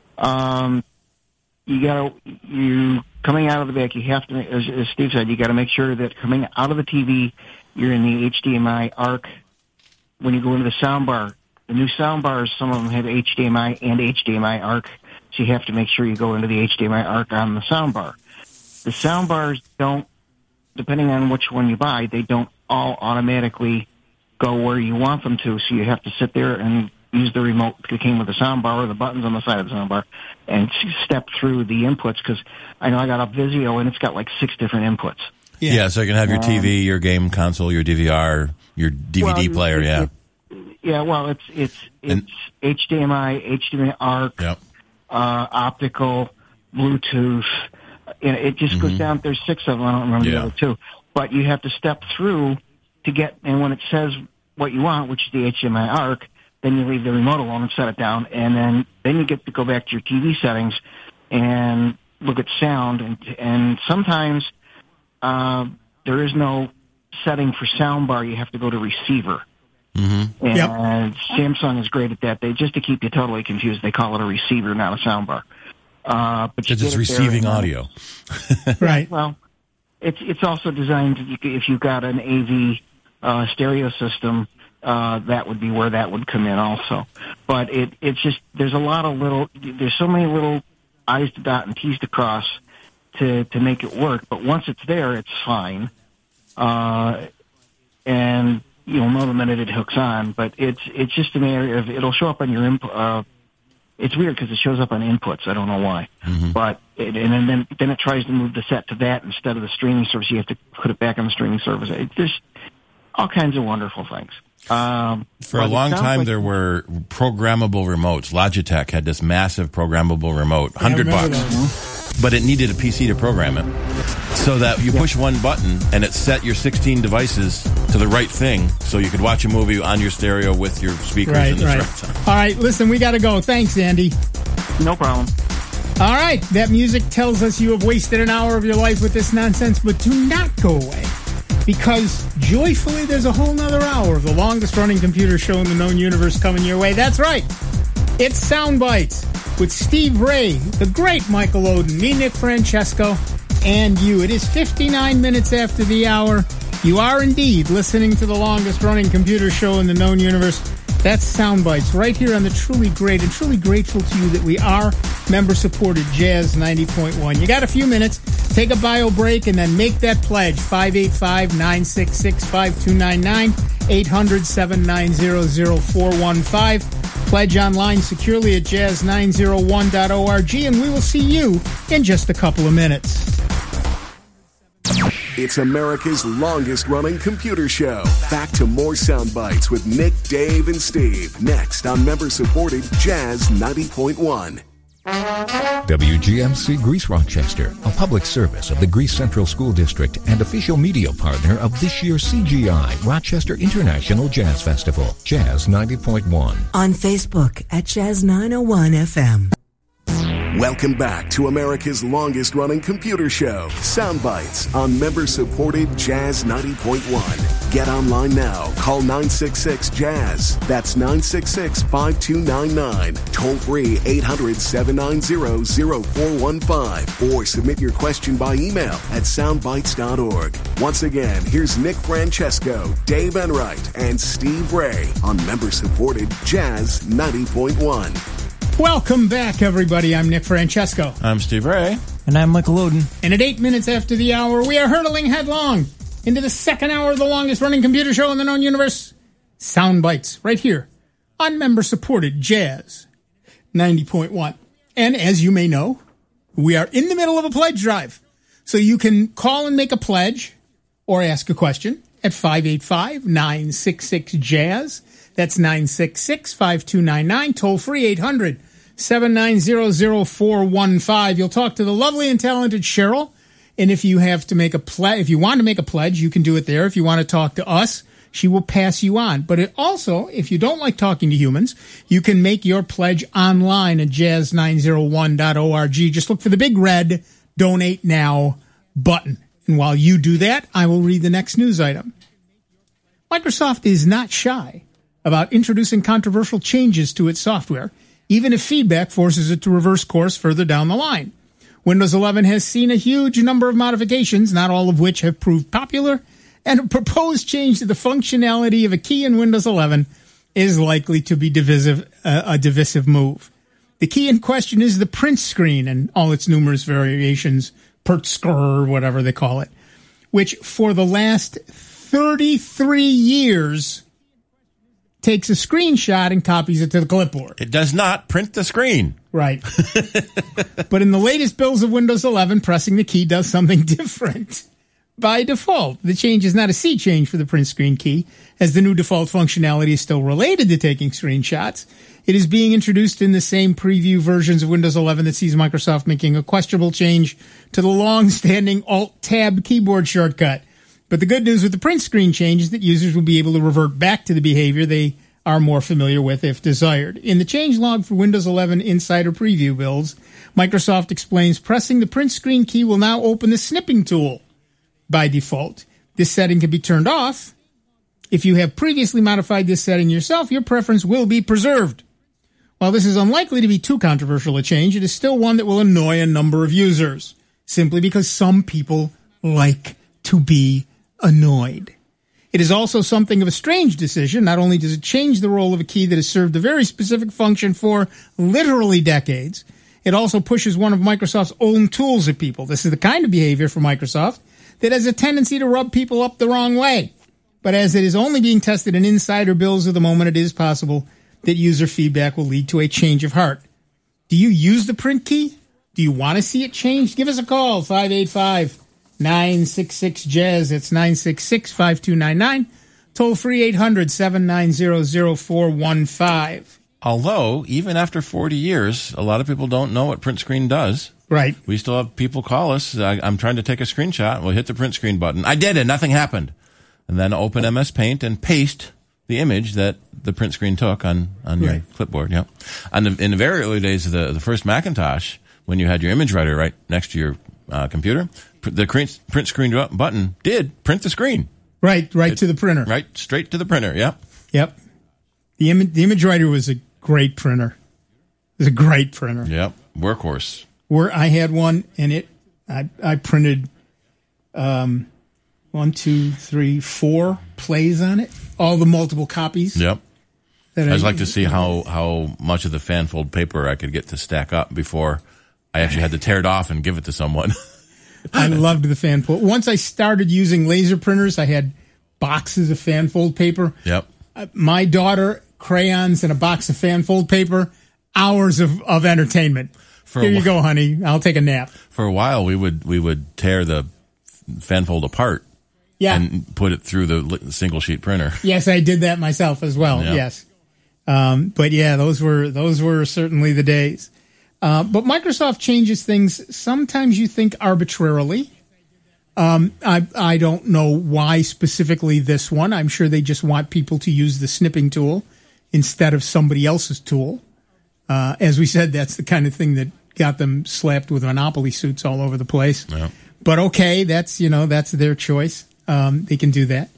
You coming out of the back, you have to, as Steve said, you got to make sure that coming out of the TV, you're in the HDMI ARC. When you go into the soundbar, the new soundbars, some of them have HDMI and HDMI ARC, so you have to make sure you go into the HDMI ARC on the soundbar. The soundbars don't, depending on which one you buy, they don't all automatically go where you want them to, so you have to sit there and use the remote that came with the soundbar or the buttons on the side of the soundbar and step through the inputs, because I know I got a Vizio and it's got like 6 different inputs. Yeah, so you can have your TV, your game console, your DVR, your DVD player, it's HDMI ARC, optical, Bluetooth. It just goes down. There's 6 of them. I don't remember the other 2. But you have to step through to get, and when it says what you want, which is the HDMI ARC, then you leave the remote alone and set it down, and then you get to go back to your TV settings and look at sound, and sometimes there is no setting for soundbar. You have to go to receiver. Mm-hmm. And Samsung is great at that. Just to keep you totally confused, they call it a receiver, not a soundbar. But because it's receiving audio. Right. Well, it's also designed, if you've got an AV stereo system, that would be where that would come in also. But it's just, there's so many little I's to dot and T's to cross to make it work. But once it's there, it's fine. And you'll know the minute it hooks on. But it's just an area of, it'll show up on your input. It's weird because it shows up on inputs. I don't know why. Mm-hmm. But then it tries to move the set to that instead of the streaming service. You have to put it back on the streaming service. There's all kinds of wonderful things. For a long time, there were programmable remotes. Logitech had this massive programmable remote, $100, but it needed a PC to program it. So that you push one button and it set your 16 devices to the right thing, so you could watch a movie on your stereo with your speakers. Right. All right, listen, we got to go. Thanks, Andy. No problem. All right, that music tells us you have wasted an hour of your life with this nonsense, but do not go away. Because, joyfully, there's a whole nother hour of the longest-running computer show in the known universe coming your way. That's right. It's Sound Bites with Steve Ray, the great Michael Oden, me, Nick Francesco, and you. It is 59 minutes after the hour. You are indeed listening to the longest-running computer show in the known universe. That's Sound Bites right here on the truly great and truly grateful to you that we are member-supported Jazz 90.1. You got a few minutes. Take a bio break and then make that pledge. 585-966-5299, 800-790-0415. Pledge online securely at jazz901.org, and we will see you in just a couple of minutes. It's America's longest-running computer show. Back to more Sound Bites with Nick, Dave, and Steve. Next on member-supported Jazz 90.1. WGMC Greece Rochester, a public service of the Greece Central School District and official media partner of this year's CGI Rochester International Jazz Festival, Jazz 90.1. On Facebook at Jazz 901 FM. Welcome back to America's longest-running computer show, Sound Bites, on member-supported Jazz 90.1. Get online now. Call 966-JAZZ. That's 966-5299. Toll-free 800-790-0415. Or submit your question by email at soundbites.org. Once again, here's Nick Francesco, Dave Enright, and Steve Ray on member-supported Jazz 90.1. Welcome back, everybody. I'm Nick Francesco. I'm Steve Ray. And I'm Michael Oden. And at 8 minutes after the hour, we are hurtling headlong into the second hour of the longest-running computer show in the known universe, Sound Bites, right here on member-supported Jazz 90.1. And as you may know, we are in the middle of a pledge drive. So you can call and make a pledge or ask a question at 585-966-JAZZ. That's 966-5299, toll-free 800-790-0415. You'll talk to the lovely and talented Cheryl. And if you have to make if you want to make a pledge, you can do it there. If you want to talk to us, she will pass you on. But it also, if you don't like talking to humans, you can make your pledge online at jazz901.org. Just look for the big red Donate Now button. And while you do that, I will read the next news item. Microsoft is not shy about introducing controversial changes to its software, even if feedback forces it to reverse course further down the line. Windows 11 has seen a huge number of modifications, not all of which have proved popular, and a proposed change to the functionality of a key in Windows 11 is likely to be a divisive move. The key in question is the print screen and all its numerous variations, PERT-SCR, whatever they call it, which for the last 33 years takes a screenshot and copies it to the clipboard. It does not print the screen. Right. But in the latest builds of Windows 11, pressing the key does something different. By default, the change is not a sea change for the print screen key, as the new default functionality is still related to taking screenshots. It is being introduced in the same preview versions of Windows 11 that sees Microsoft making a questionable change to the long-standing Alt-Tab keyboard shortcut. But the good news with the print screen change is that users will be able to revert back to the behavior they are more familiar with if desired. In the changelog for Windows 11 Insider Preview builds, Microsoft explains pressing the print screen key will now open the snipping tool by default. This setting can be turned off. If you have previously modified this setting yourself, your preference will be preserved. While this is unlikely to be too controversial a change, it is still one that will annoy a number of users, simply because some people like to be annoyed. It is also something of a strange decision. Not only does it change the role of a key that has served a very specific function for literally decades, it also pushes one of Microsoft's own tools at people. This is the kind of behavior for Microsoft that has a tendency to rub people up the wrong way. But as it is only being tested in insider builds at the moment, it is possible that user feedback will lead to a change of heart. Do you use the print key? Do you want to see it changed? Give us a call, 585-966-JAZZ. It's 966-5299. Toll free 800-790-0415. Although, even after 40 years, a lot of people don't know what print screen does. Right. We still have people call us. I'm trying to take a screenshot. We'll hit the print screen button. I did it. Nothing happened. And then open MS Paint and paste the image that the print screen took on your clipboard. Yeah. In the very early days of the first Macintosh, when you had your image writer right next to your computer, the print screen button did print the screen. Right to the printer. Right, straight to the printer. Yep. The image writer was a great printer. It was a great printer. Yep. Workhorse. Where I had one, and I printed 1, 2, 3, 4 plays on it. All the multiple copies. Yep. I'd like to see how much of the fanfold paper I could get to stack up before I actually had to tear it off and give it to someone. I loved the fanfold. Once I started using laser printers, I had boxes of fanfold paper. Yep. My daughter, crayons, and a box of fanfold paper. Hours of entertainment. Here you go, honey. I'll take a nap. For a while, we would tear the fanfold apart. Yeah. And put it through the single sheet printer. Yes, I did that myself as well. Yep. Yes. But yeah, those were certainly the days. But Microsoft changes things sometimes you think arbitrarily. I don't know why specifically this one. I'm sure they just want people to use the snipping tool instead of somebody else's tool. As we said, that's the kind of thing that got them slapped with Monopoly suits all over the place. Yep. But okay, that's their choice. They can do that.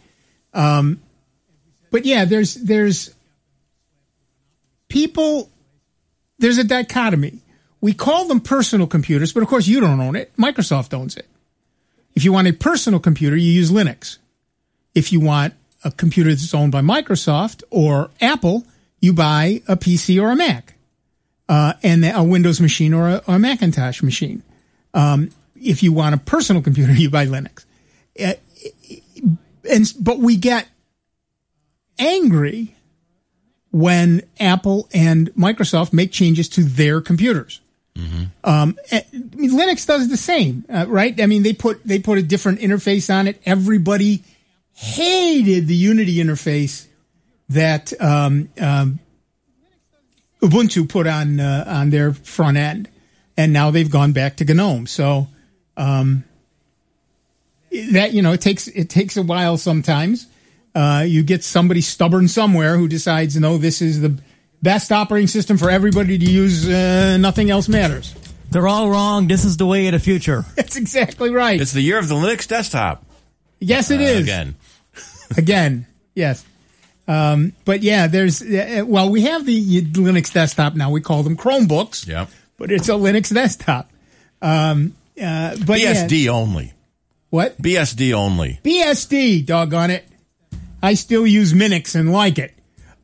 But yeah, there's people, there's a dichotomy. We call them personal computers, but of course you don't own it. Microsoft owns it. If you want a personal computer, you use Linux. If you want a computer that's owned by Microsoft or Apple, you buy a PC or a Mac, and a Windows machine or a Macintosh machine. If you want a personal computer, you buy Linux. But we get angry when Apple and Microsoft make changes to their computers. Mm-hmm. Linux does the same, right? I mean, they put a different interface on it. Everybody hated the Unity interface that Ubuntu put on their front end, and now they've gone back to GNOME. So that it takes a while sometimes. You get somebody stubborn somewhere who decides, no, this is the best operating system for everybody to use. Nothing else matters. They're all wrong. This is the way of the future. That's exactly right. It's the year of the Linux desktop. Yes, it is. Again, yes. But yeah, we have the Linux desktop now. We call them Chromebooks. Yeah. But it's a Linux desktop. But BSD only. What? BSD only. BSD, doggone it. I still use Minix and like it.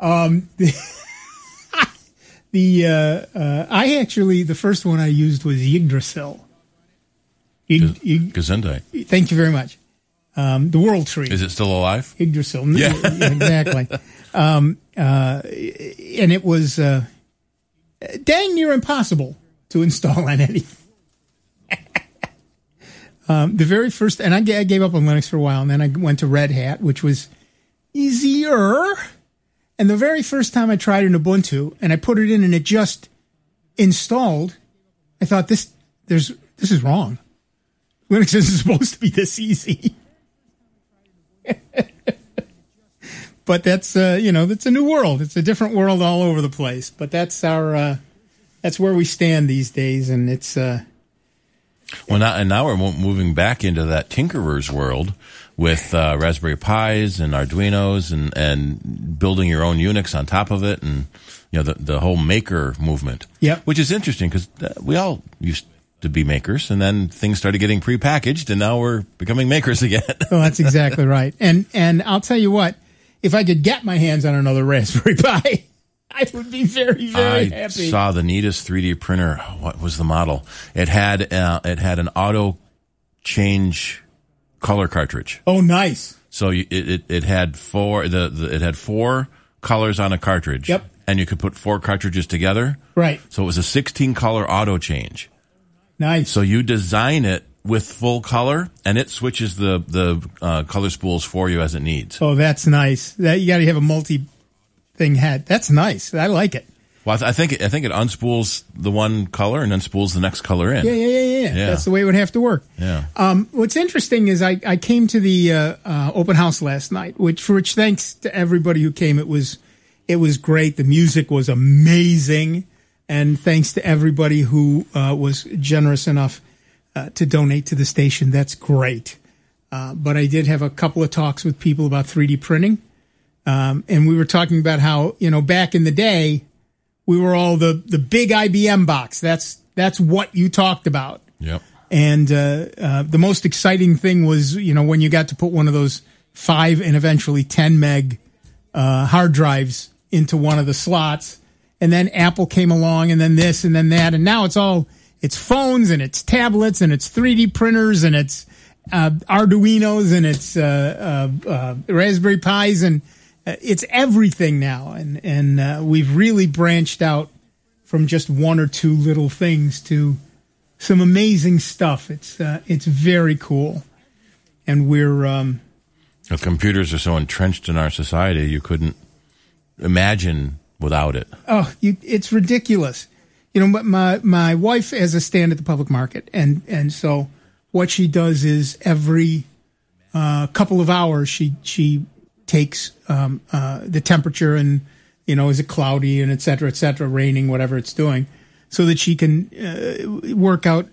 The first one I used was Yggdrasil. Gesundheit. Thank you very much. The World Tree. Is it still alive? Yggdrasil. Yeah. Exactly. And it was dang near impossible to install on anything. The very first, and I gave up on Linux for a while, and then I went to Red Hat, which was easier. And the very first time I tried an Ubuntu, and I put it in, and it just installed, I thought this is wrong. Linux isn't supposed to be this easy. But that's that's a new world. It's a different world all over the place. But that's our that's where we stand these days, and it's now we're moving back into that tinkerer's world with Raspberry Pis and Arduinos and building your own Unix on top of it, and the whole maker movement. Yep. Which is interesting because we all used to be makers, and then things started getting prepackaged, and now we're becoming makers again. Well, that's exactly right. And I'll tell you what, if I could get my hands on another Raspberry Pi, I would be very, very happy. I saw the neatest 3D printer. What was the model? It had an auto change color cartridge. Oh, nice. So it had four colors on a cartridge. Yep. And you could put 4 cartridges together. Right. So it was a 16 color auto change. Nice. So you design it with full color, and it switches the color spools for you as it needs. Oh, that's nice. That you got to have a multi-thing head. That's nice. I like it. Well, I think it unspools the one color and then spools the next color in. Yeah. That's the way it would have to work. Yeah. What's interesting is I came to the open house last night, for which thanks to everybody who came. It was great. The music was amazing, and thanks to everybody who was generous enough to donate to the station. That's great. But I did have a couple of talks with people about 3D printing. And we were talking about how, back in the day, we were all the big IBM box. That's what you talked about. Yep. And the most exciting thing was, when you got to put one of those 5 and eventually 10 meg hard drives into one of the slots. And then Apple came along, and then this and then that. And now it's phones and it's tablets and it's 3D printers and it's Arduinos and it's Raspberry Pis, and it's everything now. And we've really branched out from just one or two little things to some amazing stuff. It's very cool. And we're the computers are so entrenched in our society, you couldn't imagine without it. Oh, it's ridiculous. But my wife has a stand at the public market, and so what she does is every couple of hours she takes the temperature and is it cloudy and et cetera, raining, whatever it's doing, so that she can work out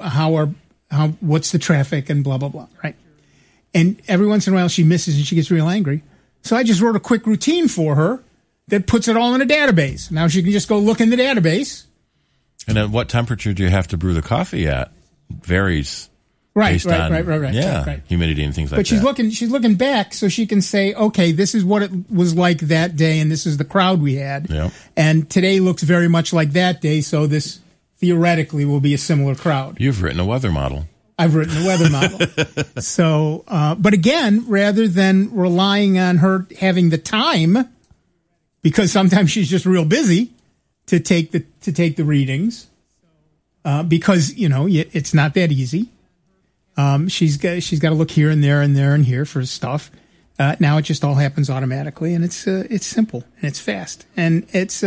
what's the traffic and blah blah blah, right? And every once in a while she misses and she gets real angry. So I just wrote a quick routine for her that puts it all in a database. Now she can just go look in the database. And at what temperature do you have to brew the coffee at? Varies. Right. Yeah, right. Humidity and things like that. But she's looking back so she can say, okay, this is what it was like that day, and this is the crowd we had. Yep. And today looks very much like that day, so this theoretically will be a similar crowd. You've written a weather model. I've written a weather model. So, but again, rather than relying on her having the time, because sometimes she's just real busy to take the readings, because it's not that easy. She's got to look here and there and there and here for stuff. Now it just all happens automatically, and it's simple and it's fast, and it's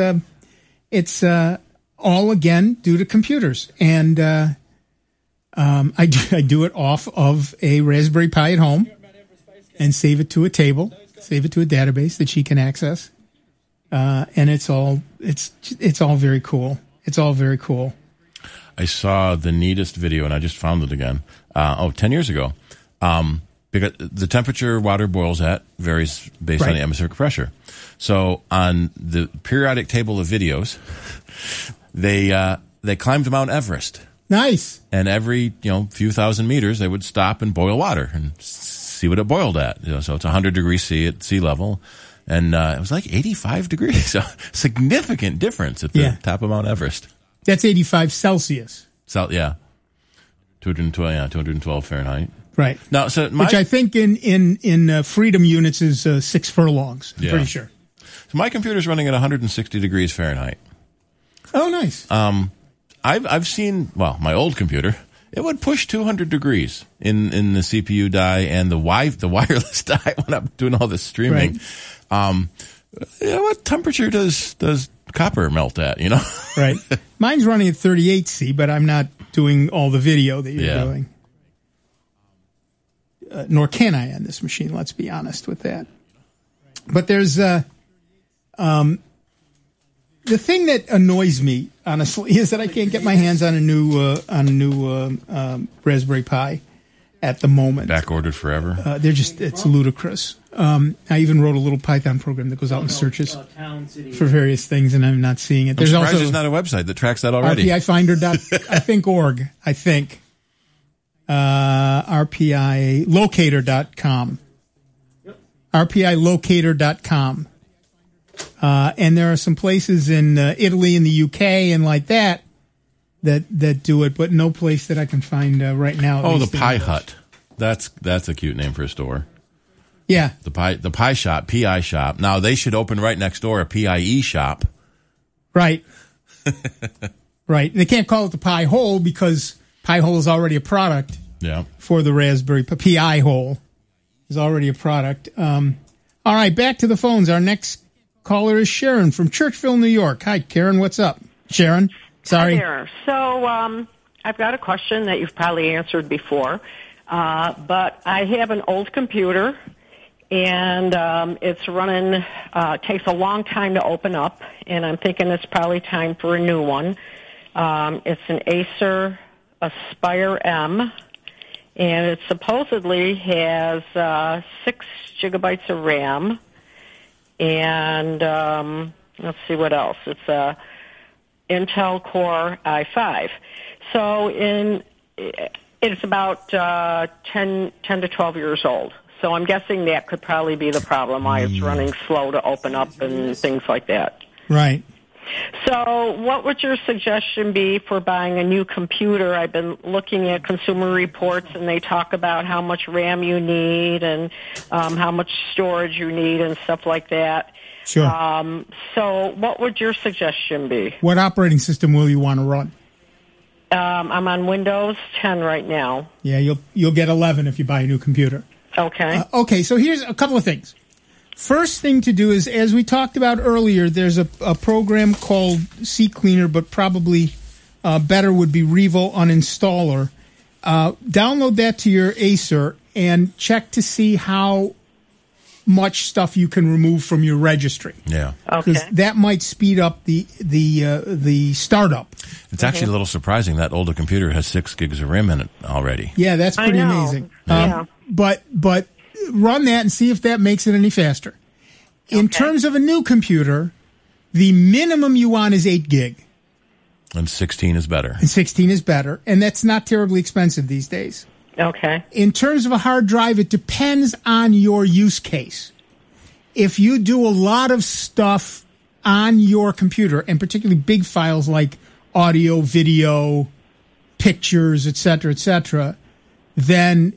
all again due to computers. And I do it off of a Raspberry Pi at home and save it to a table, save it to a database that she can access. And it's all very cool. It's all very cool. I saw the neatest video, and I just found it again. 10 years ago. Because the temperature water boils at varies based on the atmospheric pressure. So on the periodic table of videos, they climbed Mount Everest. Nice. And every few thousand meters, they would stop and boil water and see what it boiled at. So it's 100 degrees C at sea level. And it was like 85 degrees. So significant difference at the top of Mount Everest. That's 85 Celsius. 212 Fahrenheit. Right. Now, which I think in freedom units is 6 furlongs. I'm pretty sure. So my computer's running at 160 degrees Fahrenheit. Oh, nice. I've seen, my old computer, it would push 200 degrees in the CPU die and the wireless die when I'm doing all this streaming. Right. What temperature does copper melt at, Right. Mine's running at 38 C, but I'm not doing all the video that you're doing. nor can I on this machine. Let's be honest with that. But there's the thing that annoys me, honestly, is that I can't get my hands on a new Raspberry Pi at the moment. Back ordered forever. It's ludicrous. I even wrote a little Python program that goes out and searches for various things, and I'm not seeing it. There's also there's not a website that tracks that already. RPIfinder.org, I think. RPIlocator.com. RPIlocator.com. And there are some places in Italy and the UK and like that do it, but no place that I can find right now. Oh, the Pi Hut. That's a cute name for a store. Yeah. The Pi Shop, PI Shop. Now, they should open right next door a PIE shop. Right. Right. They can't call it the Pi Hole because Pi Hole is already a product. Yeah. For the Raspberry Pi Hole is already a product. All right, back to the phones. Our next caller is Sharon from Churchville, New York. Hi, Karen. What's up? Sharon? Sorry. Hi there. So I've got a question that you've probably answered before, but I have an old computer, and it's running, takes a long time to open up, and I'm thinking it's probably time for a new one. It's an Acer Aspire M, and it supposedly has 6 gigabytes of RAM, and let's see what else. It's a Intel Core i5. So it's about 10 to 12 years old. So I'm guessing that could probably be the problem, why it's running slow to open up and things like that. Right. So what would your suggestion be for buying a new computer? I've been looking at Consumer Reports, and they talk about how much RAM you need and how much storage you need and stuff like that. Sure. So what would your suggestion be? What operating system will you want to run? I'm on Windows 10 right now. Yeah, you'll get 11 if you buy a new computer. Okay. Okay, so here's a couple of things. First thing to do is, as we talked about earlier, there's a program called CCleaner, but probably better would be Revo Uninstaller. Download that to your Acer and check to see how much stuff you can remove from your registry. Yeah. Okay. Because that might speed up the startup. It's actually a little surprising that older computer has 6 gigs of RAM in it already. Yeah, that's pretty amazing. Yeah. But run that and see if that makes it any faster. In terms of a new computer, the minimum you want is 8 gig. And 16 is better. And 16 is better. And that's not terribly expensive these days. Okay. In terms of a hard drive, it depends on your use case. If you do a lot of stuff on your computer, and particularly big files like audio, video, pictures, et cetera, then,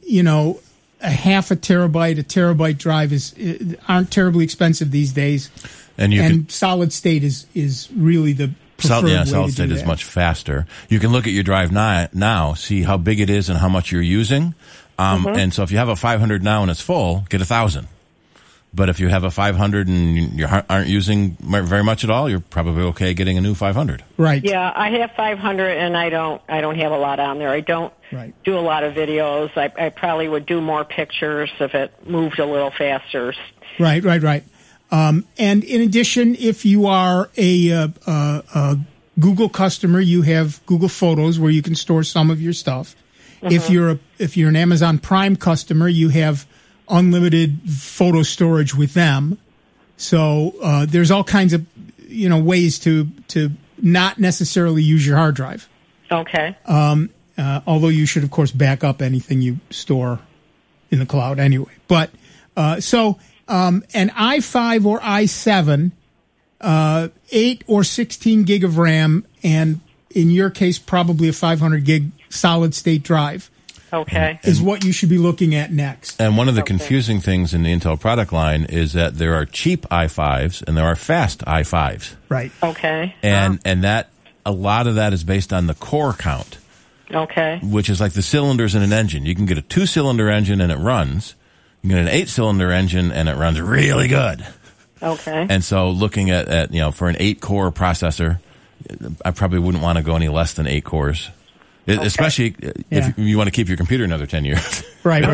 a half a terabyte drive aren't terribly expensive these days. And solid state is really the preferred way solid to state do is that. much faster. You can look at your drive now, see how big it is and how much you're using. And so if you have a 500 now and it's full, get 1,000. But if you have a 500 and you aren't using very much at all, you're probably okay getting a new 500. Right. Yeah, I have 500, and I don't have a lot on there. I don't do a lot of videos. I probably would do more pictures if it moved a little faster. Right. And in addition, if you are a Google customer, you have Google Photos where you can store some of your stuff. If you're an Amazon Prime customer, you have unlimited photo storage with them. So there's all kinds of ways to not necessarily use your hard drive. Okay. Although you should, of course, back up anything you store in the cloud anyway. But an i5 or i7, 8 or 16 gig of RAM, and in your case, probably a 500 gig solid state drive. Okay. Is what you should be looking at next. And one of the confusing things in the Intel product line is that there are cheap i5s and there are fast i5s. Right. Okay. And that a lot of that is based on the core count. Okay. Which is like the cylinders in an engine. You can get a 2-cylinder engine and it runs. You can get an 8-cylinder engine and it runs really good. Okay. And so looking at for an 8-core processor, I probably wouldn't want to go any less than 8 cores. Especially if you want to keep your computer another 10 years. Right.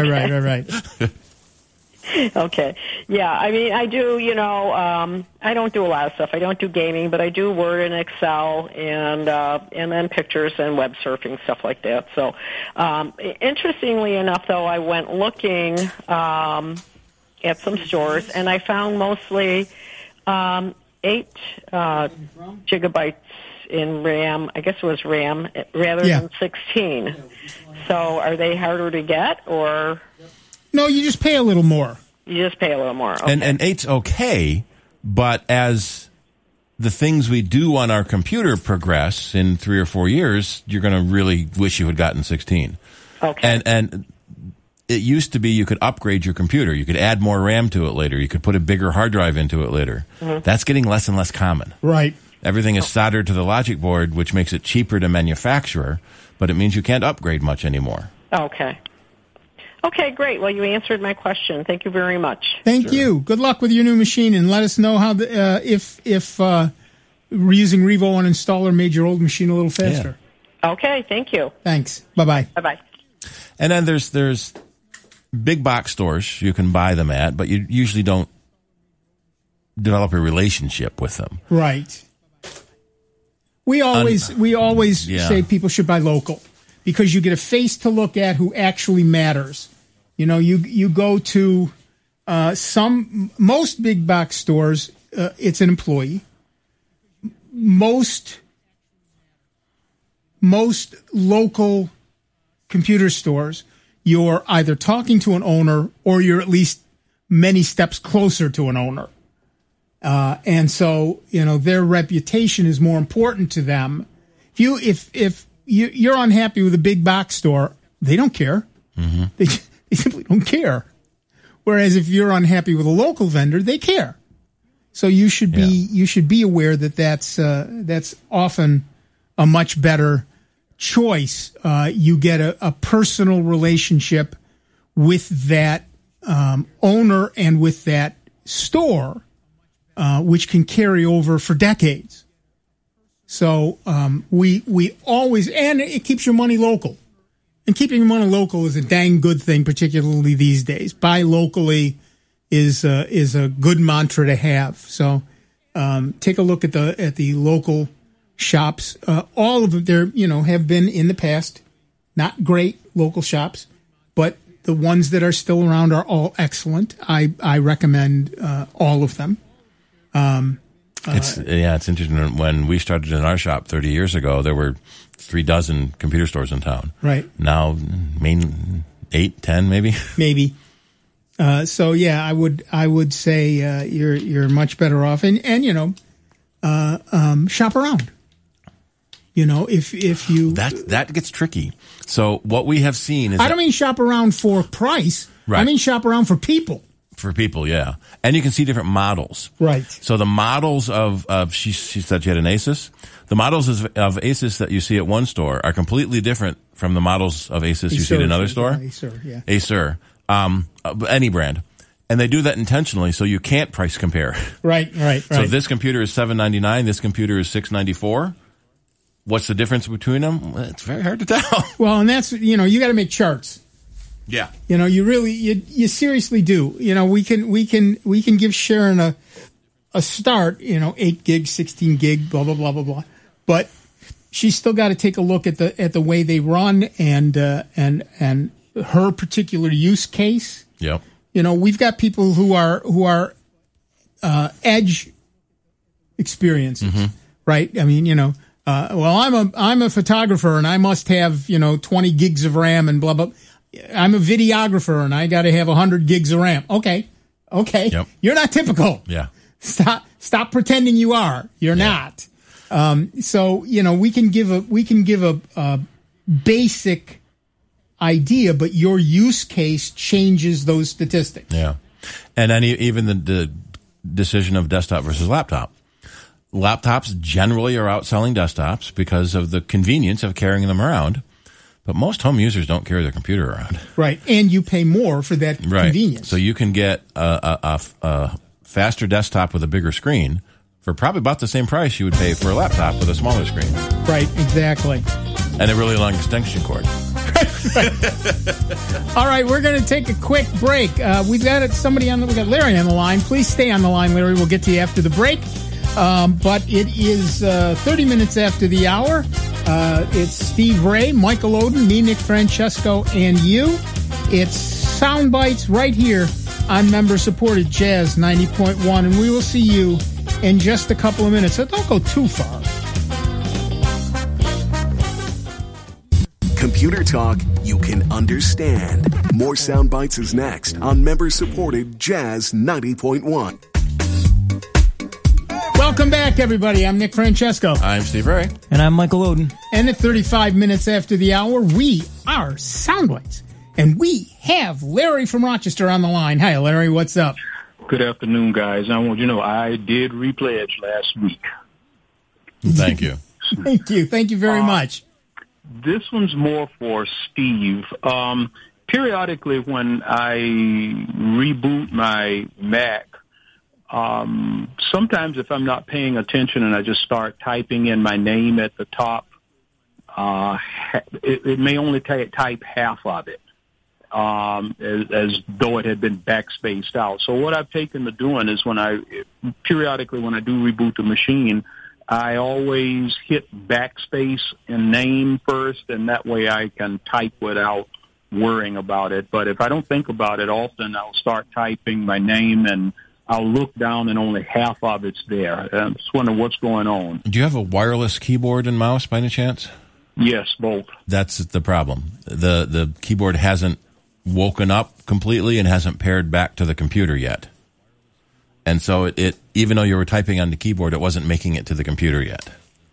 Okay. Yeah, I mean, I do, I don't do a lot of stuff. I don't do gaming, but I do Word and Excel and then pictures and web surfing, stuff like that. So, interestingly enough, though, I went looking at some stores, and I found mostly 8 gigabytes in RAM. I guess it was RAM, rather than 16. So are they harder to get, or... No, you just pay a little more. You just pay a little more. Okay. And 8's okay, but as the things we do on our computer progress in 3 or 4 years, you're going to really wish you had gotten 16. Okay. And it used to be you could upgrade your computer. You could add more RAM to it later. You could put a bigger hard drive into it later. Mm-hmm. That's getting less and less common. Right. Everything is soldered to the logic board, which makes it cheaper to manufacture, but it means you can't upgrade much anymore. Okay. Okay, great. Well, you answered my question. Thank you very much. Thank you. Good luck with your new machine, and let us know how if reusing Revo Uninstaller made your old machine a little faster. Yeah. Okay, thank you. Thanks. Bye-bye. Bye-bye. And then there's big box stores you can buy them at, but you usually don't develop a relationship with them. Right. We always say people should buy local, because you get a face to look at who actually matters. You go to most big box stores, it's an employee. Most local computer stores, you're either talking to an owner or you're at least many steps closer to an owner. And so, their reputation is more important to them. If you're unhappy with a big box store, they don't care. Mm-hmm. They simply don't care. Whereas if you're unhappy with a local vendor, they care. So you should be aware that that's often a much better choice. You get a personal relationship with that owner and with that store, which can carry over for decades. So we always, and it keeps your money local. And keeping your money local is a dang good thing, particularly these days. Buy locally is a good mantra to have. So take a look at the local shops. All of them there, have been in the past not great local shops, but the ones that are still around are all excellent. I recommend all of them. It's interesting. When we started in our shop 30 years ago, there were 36 computer stores in town. Right. Now, 8, 10, maybe. Maybe. So yeah, I would say you're much better off, and shop around. If you that gets tricky. So what we have seen is I don't mean shop around for price. Right. I mean shop around for people. For people, yeah. And you can see different models. Right. So the models of she said she had an Asus. The models of Asus that you see at one store are completely different from the models of Asus you see at another store. Acer, yeah. Acer. Any brand. And they do that intentionally so you can't price compare. Right. So this computer is $799, this computer is $694. What's the difference between them? It's very hard to tell. Well, and that's, you got to make charts. Yeah. You really, you seriously do. We can give Sharon a start, 8 gig, 16 gig, blah, blah, blah, blah, blah. But she's still got to take a look at the way they run and her particular use case. Yep. We've got people who are edge experiences, mm-hmm. right? I mean, I'm a photographer and I must have, 20 gigs of RAM and blah, blah. I'm a videographer and I got to have 100 gigs of RAM. Okay. Yep. You're not typical. Yeah. Stop pretending you are. You're not. So, we can give a basic idea, but your use case changes those statistics. Yeah. And then even the decision of desktop versus laptop. Laptops generally are outselling desktops because of the convenience of carrying them around. But most home users don't carry their computer around. Right. And you pay more for that convenience. So you can get a faster desktop with a bigger screen for probably about the same price you would pay for a laptop with a smaller screen. Right. Exactly. And a really long extension cord. All right, we're going to take a quick break. We've got somebody on. We got Larry on the line. Please stay on the line, Larry. We'll get to you after the break. But it is 30 minutes after the hour. It's Steve Ray, Michael Oden, me, Nick Francesco, and you. It's Sound Bites right here on member-supported Jazz 90.1, and we will see you in just a couple of minutes. So don't go too far. Computer talk you can understand. More Sound Bites is next on member-supported Jazz 90.1. Welcome back, everybody. I'm Nick Francesco. I'm Steve Ray. And I'm Michael Oden. And at 35 minutes after the hour, we are Sound Bites. And we have Larry from Rochester on the line. Hi, Larry. What's up? Good afternoon, guys. I want you to know I did repledge last week. Thank you. Thank you. Thank you very much. This one's more for Steve. Periodically, when I reboot my Mac, sometimes if I'm not paying attention and I just start typing in my name at the top, it may only type half of it, as though it had been backspaced out. So what I've taken to doing is periodically when I do reboot the machine, I always hit backspace and name first, and that way I can type without worrying about it. But if I don't think about it often, I'll start typing my name and I'll look down and only half of it's there. I'm just wondering what's going on. Do you have a wireless keyboard and mouse by any chance? Yes, both. That's the problem. The keyboard hasn't woken up completely and hasn't paired back to the computer yet. And so it even though you were typing on the keyboard, it wasn't making it to the computer yet.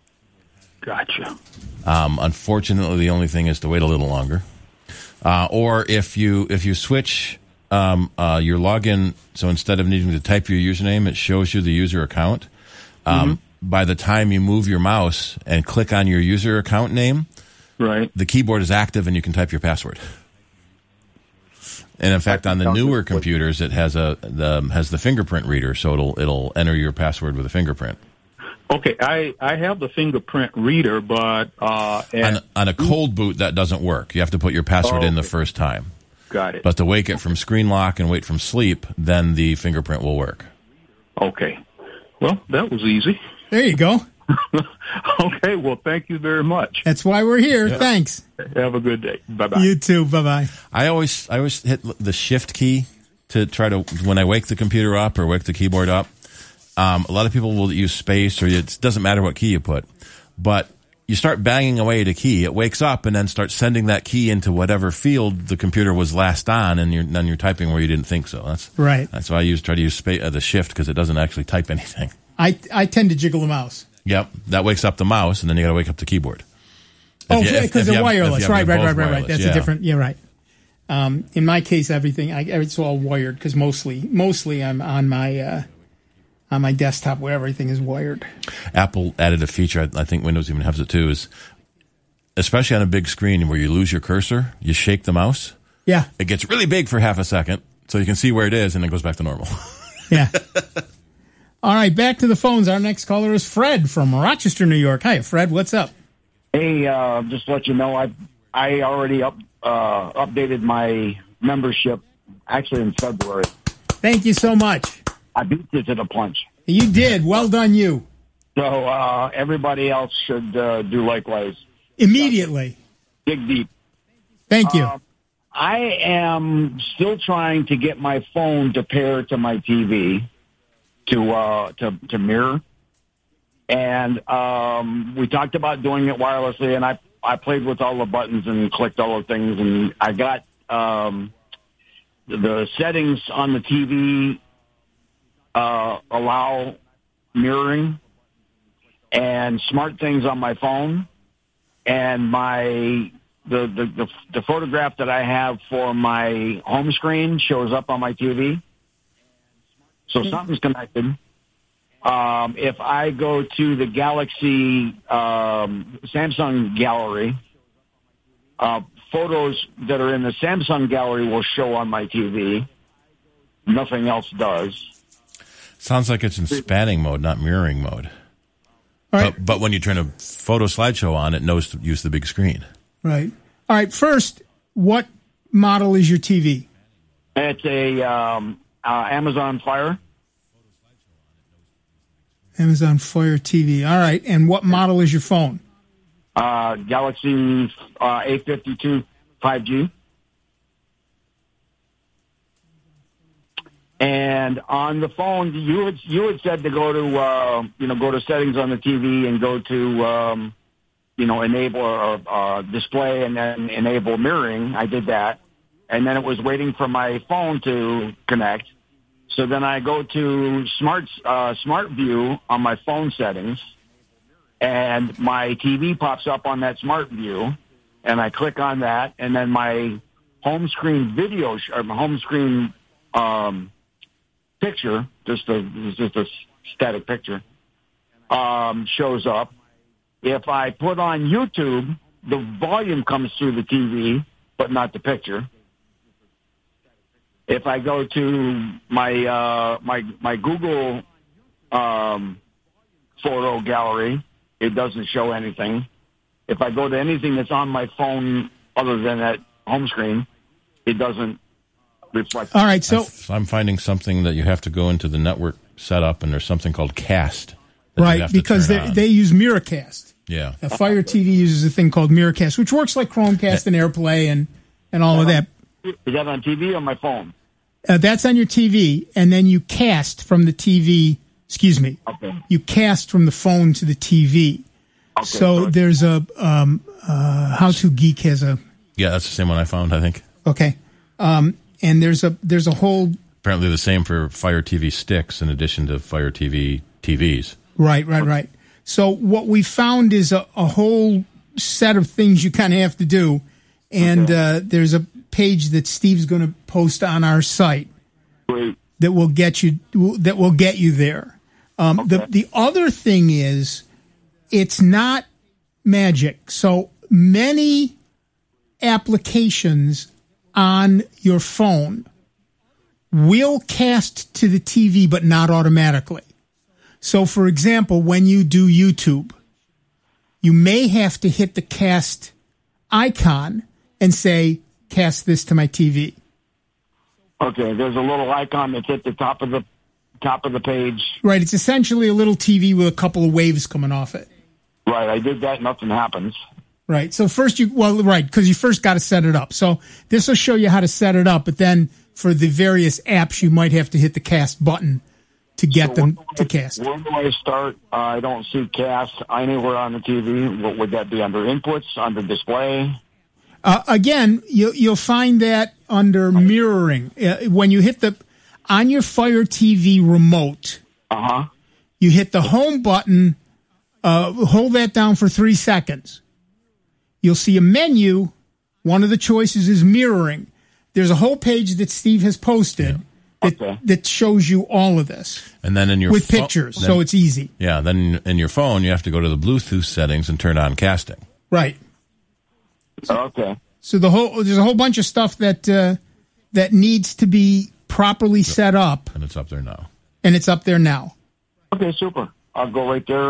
Gotcha. Unfortunately, the only thing is to wait a little longer. Or if you switch your login, so instead of needing to type your username, it shows you the user account. By the time you move your mouse and click on your user account name, right, the keyboard is active and you can type your password. And in fact, on the newer computers, it has the fingerprint reader, so it'll enter your password with a fingerprint. Okay, I have the fingerprint reader, but on a cold boot that doesn't work. You have to put your password in the first time. Got it. But to wake it from screen lock and wait from sleep, then the fingerprint will work. Okay. Well, that was easy. There you go. Okay, well, thank you very much. That's why we're here. Yeah. Thanks. Have a good day. Bye-bye. You too. Bye-bye. I always hit the shift key to try to, when I wake the computer up or wake the keyboard up. A lot of people will use space, or it doesn't matter what key you put. But you start banging away at a key, it wakes up and then starts sending that key into whatever field the computer was last on, and then you're typing where you didn't think so. That's right. That's why I try to use the shift, because it doesn't actually type anything. I tend to jiggle the mouse. Yep, that wakes up the mouse, and then you got to wake up the keyboard. Because they're wireless. Right. That's a different. Yeah, right. In my case, everything it's all wired, because mostly I'm on my desktop where everything is wired. Apple added a feature, I think Windows even has it too, is especially on a big screen where you lose your cursor, you shake the mouse. Yeah. It gets really big for half a second, so you can see where it is, and it goes back to normal. Yeah. All right, back to the phones. Our next caller is Fred from Rochester, New York. Hi, Fred. What's up? Hey, just to let you know, I already updated my membership, actually in February. Thank you so much. I beat you to the punch. You did. Well done, you. So everybody else should do likewise. Immediately. Dig deep. Thank you. I am still trying to get my phone to pair to my TV to mirror. And we talked about doing it wirelessly, and I played with all the buttons and clicked all the things, and I got the settings on the TV allow mirroring, and smart things on my phone, and the photograph that I have for my home screen shows up on my TV. So something's connected. If I go to the Galaxy Samsung gallery, photos that are in the Samsung gallery will show on my TV. Nothing else does. Sounds like it's in spanning mode, not mirroring mode. right. But when you turn a photo slideshow on, it knows to use the big screen. Right. All right. First, what model is your TV? It's a Amazon Fire. Amazon Fire TV. All right. And what model is your phone? Galaxy A52 5G. And on the phone, you had said to go to go to settings on the TV and go to enable or display and then enable mirroring. I did that, and then it was waiting for my phone to connect. So then I go to Smart View on my phone settings, and my TV pops up on that Smart View, and I click on that, and then my home screen video or my home screen picture, just a static picture, shows up. If I put on YouTube, the volume comes through the TV, but not the picture. If I go to my Google photo gallery, it doesn't show anything. If I go to anything that's on my phone other than that home screen, it doesn't reflect. All right, so I'm finding something that you have to go into the network setup, and there's something called Cast. Right, because they use Miracast. Yeah. A Fire TV uses a thing called Miracast, which works like Chromecast and AirPlay and all of that. Is that on TV or my phone? That's on your TV, and then you cast from the TV. Excuse me. Okay. You cast from the phone to the TV. Okay, so good. there's a How to Geek has a. Yeah, that's the same one I found, I think. Okay. And there's a whole. Apparently the same for Fire TV sticks in addition to Fire TV TVs. Right. So what we found is a whole set of things you kind of have to do, and there's a page that Steve's going to post on our site. Great. That will get you there. The other thing is, it's not magic. So many applications on your phone will cast to the TV, but not automatically. So, for example, when you do YouTube, you may have to hit the cast icon and say, cast this to my TV. Okay, there's a little icon that's at the top of the page. Right, it's essentially a little TV with a couple of waves coming off it. Right, I did that, nothing happens. Right, so first because you first got to set it up. So this will show you how to set it up, but then for the various apps, you might have to hit the cast button to get them to cast. Where do I start? I don't see cast anywhere on the TV. What would that be, under inputs, under display? Again, you'll find that under mirroring. When you hit on your Fire TV remote, you hit the home button, hold that down for 3 seconds. You'll see a menu. One of the choices is mirroring. There's a whole page that Steve has posted that shows you all of this. And then in your with pictures, so it's easy. Yeah, then in your phone, you have to go to the Bluetooth settings and turn on casting. Right. Okay. So there's a whole bunch of stuff that needs to be properly set up, and it's up there now. Okay, super. I'll go right there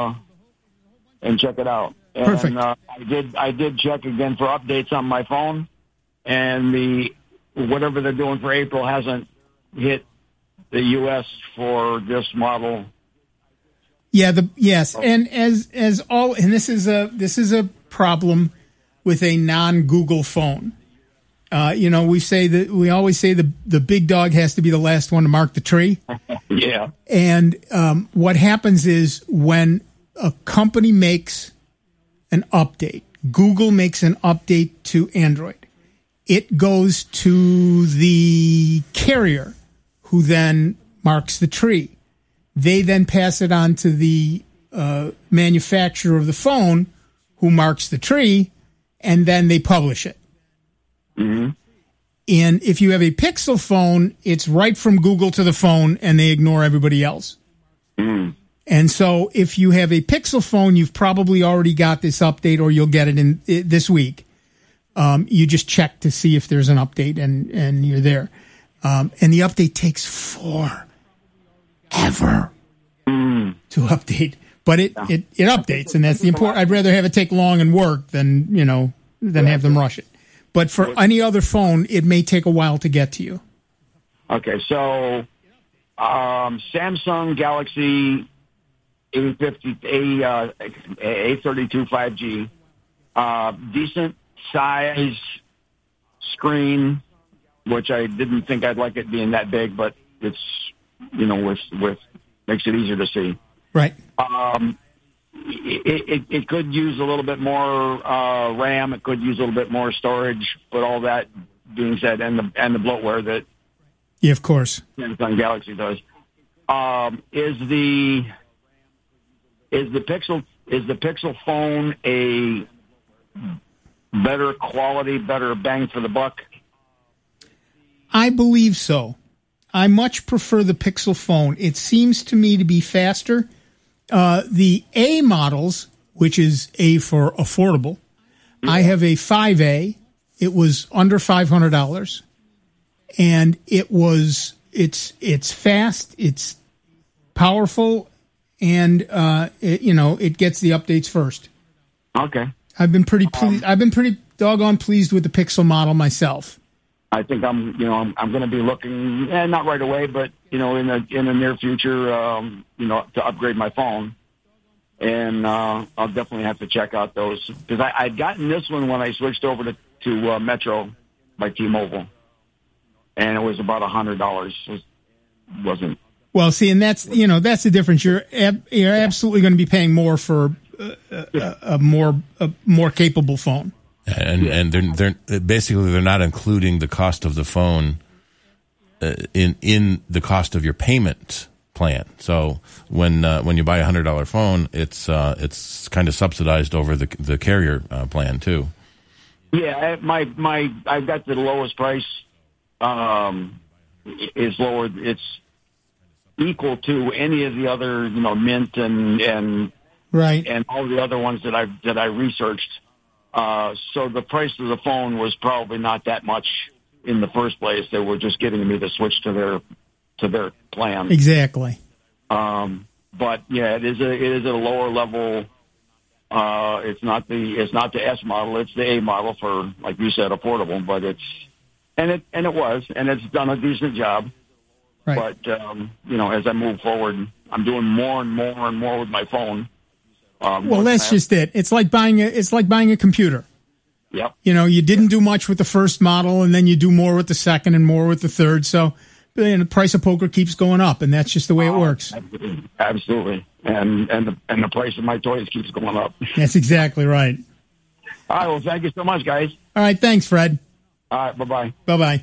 and check it out. And, perfect. I did check again for updates on my phone, and whatever they're doing for April hasn't hit the U.S. for this model. Yeah. Yes, and and this is a problem with a non-Google phone. We always say the big dog has to be the last one to mark the tree. Yeah. And what happens is when a company makes an update, Google makes an update to Android, it goes to the carrier who then marks the tree. They then pass it on to the manufacturer of the phone who marks the tree, and then they publish it. Mm-hmm. And if you have a Pixel phone, it's right from Google to the phone, and they ignore everybody else. Mm-hmm. And so if you have a Pixel phone, you've probably already got this update, or you'll get it this week. You just check to see if there's an update, and you're there. And the update takes forever to update. But it updates, and that's the important. I'd rather have it take long and work than have them rush it. But for any other phone, it may take a while to get to you. Okay, so Samsung Galaxy A32 5G, decent size screen, which I didn't think I'd like it being that big, but it's with makes it easier to see. Right. It could use a little bit more RAM. It could use a little bit more storage. But all that being said, and the bloatware that of course Samsung Galaxy does, is the Pixel phone a better quality, better bang for the buck? I believe so. I much prefer the Pixel phone. It seems to me to be faster. The A models, which is A for affordable, I have a 5A. It was under $500, and it's fast, it's powerful, and it gets the updates first. Okay. I've been pretty pleased. I've been pretty doggone pleased with the Pixel model myself. I think I'm going to be looking, not right away, but in the near future, to upgrade my phone, and I'll definitely have to check out those, because I'd gotten this one when I switched over to Metro by T-Mobile, and it was about $100. It wasn't. Well, see, and that's the difference. You're absolutely going to be paying more for a more capable phone. And they're basically they're not including the cost of the phone in the cost of your payment plan. So when you buy $100 phone, it's kind of subsidized over the carrier plan too. Yeah, I've got the lowest price is lower. It's equal to any of the other Mint and right, and all the other ones that I researched. So the price of the phone was probably not that much in the first place. They were just getting me to switch to their plan. Exactly. But yeah, it is at a lower level. It's not the S model. It's the A model for, like you said, affordable. But it's done a decent job. Right. But as I move forward, I'm doing more and more and more with my phone. Well, that's just it. It's like buying a computer. Yep. You didn't do much with the first model, and then you do more with the second and more with the third. So the price of poker keeps going up, and that's just the way it works. Absolutely. And the price of my toys keeps going up. That's exactly right. All right. Well, thank you so much, guys. All right. Thanks, Fred. All right. Bye-bye. Bye-bye.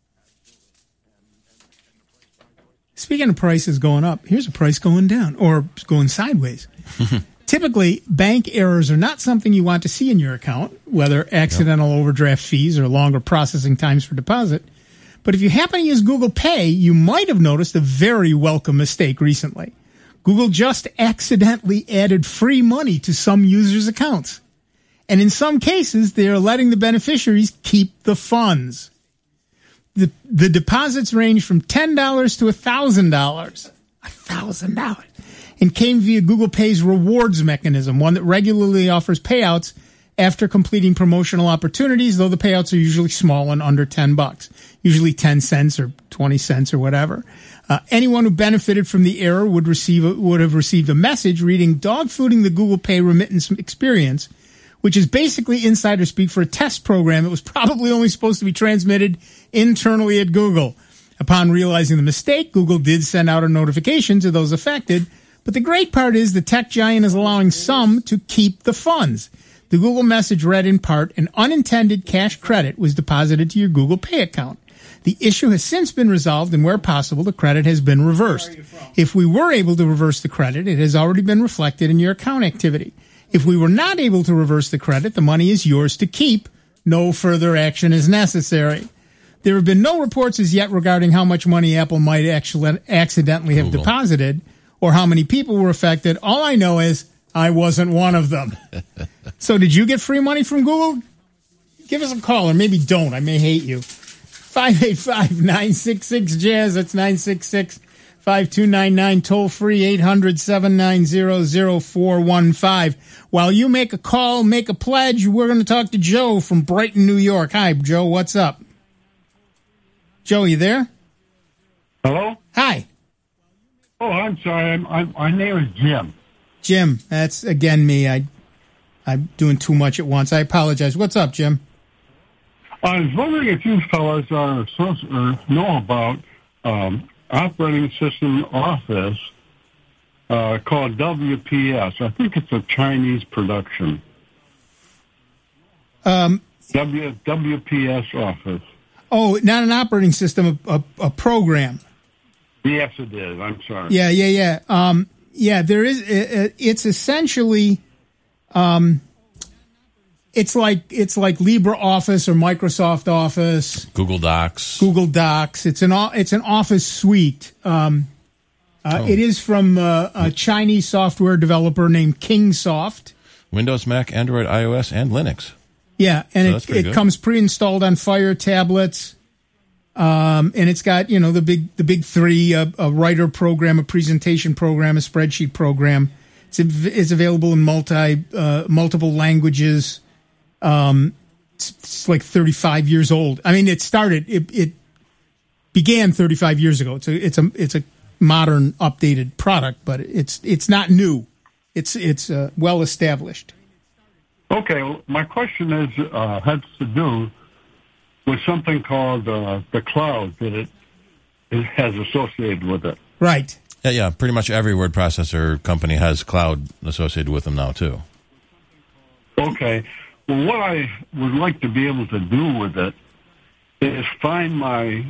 Speaking of prices going up, here's a price going down or going sideways. Typically, bank errors are not something you want to see in your account, whether accidental overdraft fees or longer processing times for deposit. But if you happen to use Google Pay, you might have noticed a very welcome mistake recently. Google just accidentally added free money to some users' accounts. And in some cases, they are letting the beneficiaries keep the funds. The deposits range from $10 to $1,000. $1,000. And came via Google Pay's rewards mechanism, one that regularly offers payouts after completing promotional opportunities, though the payouts are usually small and under $10, usually 10 cents or 20 cents or whatever. Anyone who benefited from the error would have received a message reading dogfooding the Google Pay remittance experience, which is basically insider speak for a test program that was probably only supposed to be transmitted internally at Google. Upon realizing the mistake, Google did send out a notification to those affected. But the great part is the tech giant is allowing some to keep the funds. The Google message read in part, an unintended cash credit was deposited to your Google Pay account. The issue has since been resolved, and where possible, the credit has been reversed. If we were able to reverse the credit, it has already been reflected in your account activity. If we were not able to reverse the credit, the money is yours to keep. No further action is necessary. There have been no reports as yet regarding how much money Apple might actually accidentally have deposited, or how many people were affected. All I know is I wasn't one of them. So did you get free money from Google? Give us a call, or maybe don't. I may hate you. 585-966-JAZZ. That's 5299, toll free 800-790-0415. While you make a call, make a pledge, we're going to talk to Joe from Brighton, New York. Hi, Joe. What's up? Joe, you there? Hello? Hi. Oh, I'm sorry. My name is Jim. Jim, that's again me. I'm doing too much at once. I apologize. What's up, Jim? I was wondering if you fellas know about operating system office called WPS. I think it's a Chinese production. WPS office. Oh, not an operating system, a program. Yes, it is. I'm sorry. Yeah. There is. It's essentially, it's like LibreOffice or Microsoft Office, Google Docs. It's an Office suite. It is from a Chinese software developer named Kingsoft. Windows, Mac, Android, iOS, and Linux. Yeah, and So it comes pre-installed on Fire tablets. And it's got, the big three, a writer program, a presentation program, a spreadsheet program. It's available in multiple languages. It's like 35 years old. I mean, it began 35 years ago. It's a modern, updated product, but it's not new. It's well established. Okay, well, my question has to do with something called the cloud that it has associated with it. Right. Yeah. Pretty much every word processor company has cloud associated with them now, too. Okay. Well, what I would like to be able to do with it is find my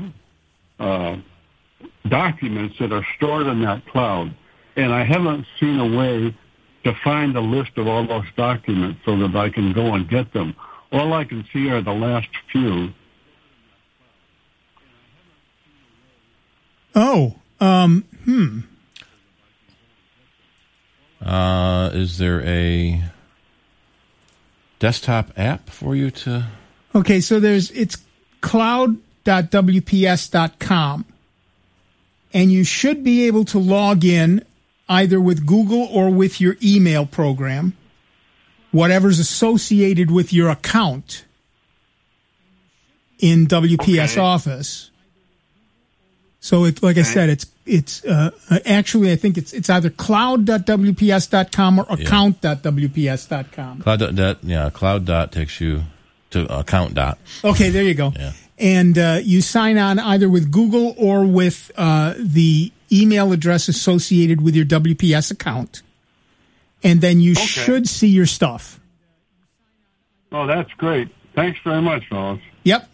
documents that are stored in that cloud. And I haven't seen a way to find a list of all those documents so that I can go and get them. All I can see are the last few. Oh, Is there a desktop app for you to? Okay, so it's cloud.wps.com, and you should be able to log in either with Google or with your email program, whatever's associated with your account in WPS Office. So I said, it's actually, I think it's either cloud.wps.com or account.wps.com. Cloud. Takes you to account. Okay, there you go. Yeah. And you sign on either with Google or with the email address associated with your WPS account. And then you should see your stuff. Oh, that's great. Thanks very much, fellas. Yep.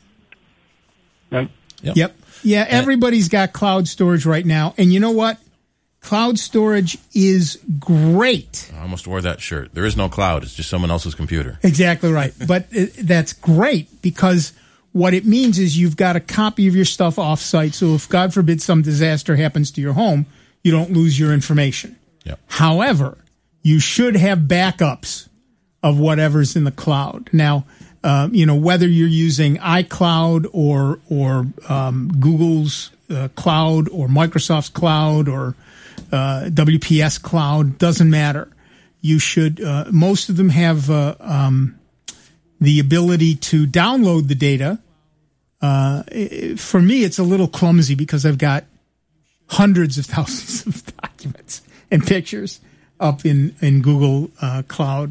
Yeah, everybody's got cloud storage right now. And you know what? Cloud storage is great. I almost wore that shirt. There is no cloud. It's just someone else's computer. Exactly right. But that's great because what it means is you've got a copy of your stuff off-site. So if, God forbid, some disaster happens to your home, you don't lose your information. Yep. However, you should have backups of whatever's in the cloud. Now, whether you're using iCloud or Google's cloud or Microsoft's cloud or WPS cloud, doesn't matter. You should. Most of them have the ability to download the data. For me, it's a little clumsy because I've got hundreds of thousands of documents and pictures up in Google Cloud.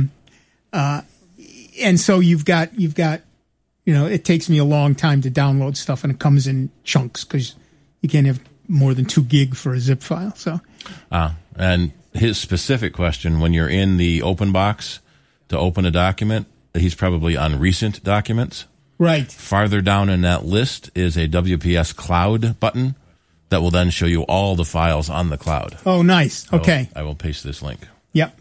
And so you've got, it takes me a long time to download stuff, and it comes in chunks because you can't have more than 2 gig for a zip file. So, and his specific question, when you're in the open box to open a document, he's probably on recent documents. Right. Farther down in that list is a WPS cloud button that will then show you all the files on the cloud. Oh, nice. Okay. I will paste this link. Yep.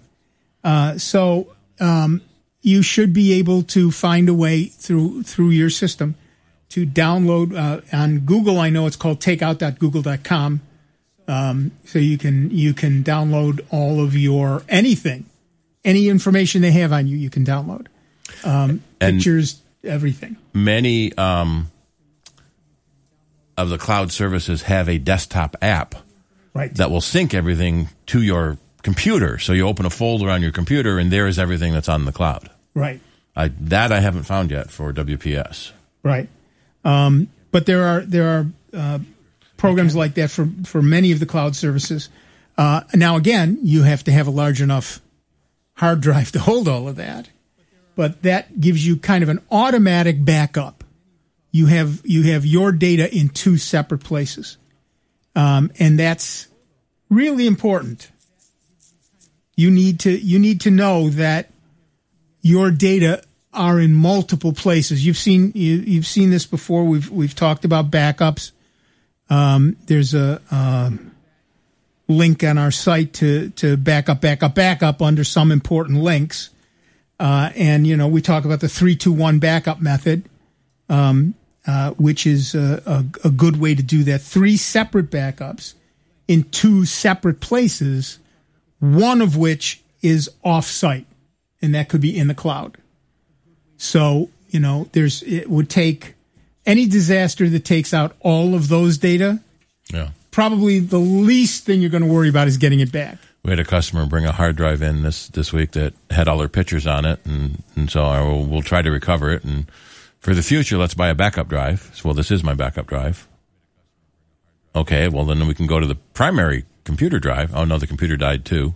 You should be able to find a way through your system to download on Google. I know it's called takeout.google.com. So you can download all of your anything, any information they have on you. You can download pictures, everything. Many of the cloud services have a desktop app Right. that will sync everything to your computer. So you open a folder on your computer, and there is everything that's on the cloud. Right. That I haven't found yet for WPS. Right. But there are programs like that for many of the cloud services. Now, again, you have to have a large enough hard drive to hold all of that. But that gives you kind of an automatic backup. You have your data in two separate places. And that's really important. You need to know that your data are in multiple places. You've seen this before. We've talked about backups. There's a link on our site to backup under some important links. And we talk about the 3-2-1 backup method, which is a good way to do that. 3 separate backups in 2 separate places, one of which is off-site, and that could be in the cloud. So, it would take any disaster that takes out all of those data. Yeah. Probably the least thing you're going to worry about is getting it back. We had a customer bring a hard drive in this week that had all their pictures on it, and so we'll try to recover it. And for the future, let's buy a backup drive. So, well, this is my backup drive. Okay, well, then we can go to the primary computer drive. Oh, no, the computer died too.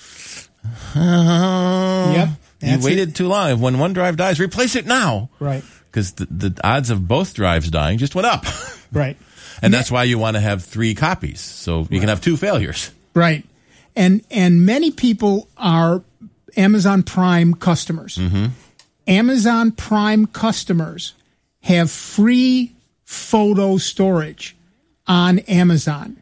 Yep. You waited too long. When one drive dies, replace it now. Right. Because the odds of both drives dying just went up. Right. And that's why you want to have 3 copies, so you can have 2 failures. Right. And many people are Amazon Prime customers. Mm-hmm. Amazon Prime customers have free photo storage on Amazon.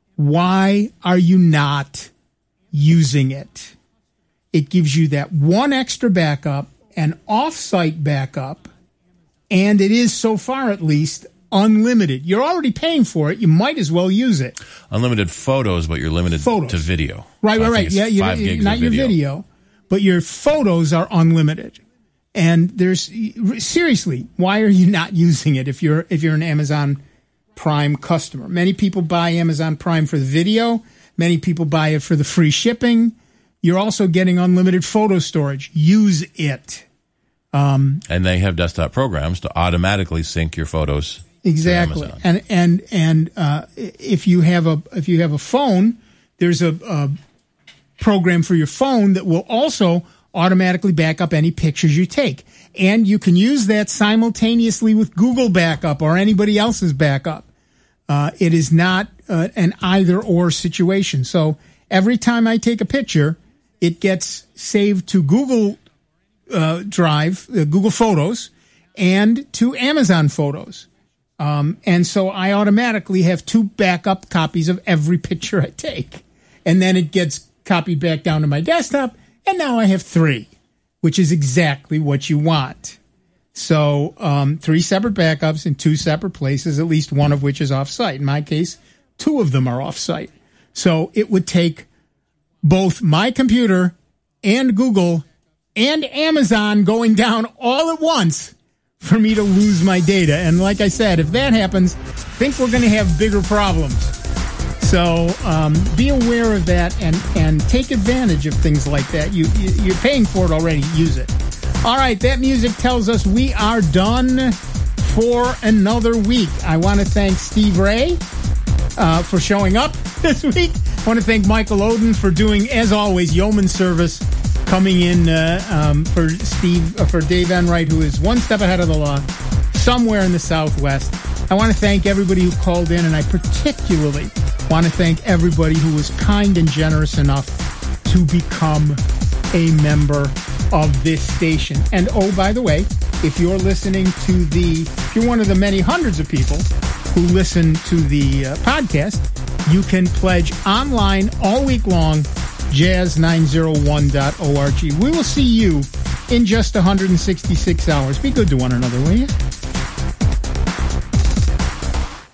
Why are you not using it? It gives you that one extra backup, an off-site backup, and it is, so far at least, unlimited. You're already paying for it. You might as well use it. Unlimited photos, but you're limited to video. Right, so right. Yeah, 5 gigs not of your video, but your photos are unlimited. And seriously, why are you not using it if you're an Amazon Prime customer? Many people buy Amazon Prime for the video. Many people buy it for the free shipping. You're also getting unlimited photo storage. Use it. And they have desktop programs to automatically sync your photos. Exactly. To Amazon. And if you have a phone, there's a program for your phone that will also automatically back up any pictures you take. And you can use that simultaneously with Google Backup or anybody else's backup. It is not an either-or situation. So every time I take a picture, it gets saved to Google Drive, Google Photos, and to Amazon Photos. And so I automatically have 2 backup copies of every picture I take. And then it gets copied back down to my desktop, and now I have 3, which is exactly what you want. So 3 separate backups in 2 separate places, at least one of which is off-site. In my case, 2 of them are off-site. So it would take both my computer and Google and Amazon going down all at once for me to lose my data. And like I said, if that happens, I think we're going to have bigger problems. So be aware of that and take advantage of things like that. You're paying for it already. Use it. All right, that music tells us we are done for another week. I want to thank Steve Ray for showing up this week. I want to thank Michael Oden for doing, as always, yeoman service, coming in for Dave Enright, who is one step ahead of the law, somewhere in the Southwest. I want to thank everybody who called in, and I particularly want to thank everybody who was kind and generous enough to become a member of this station. And oh, by the way, if you're listening to if you're one of the many hundreds of people who listen to the podcast, you can pledge online all week long, jazz901.org. We will see you in just 166 hours. Be good to one another, will you?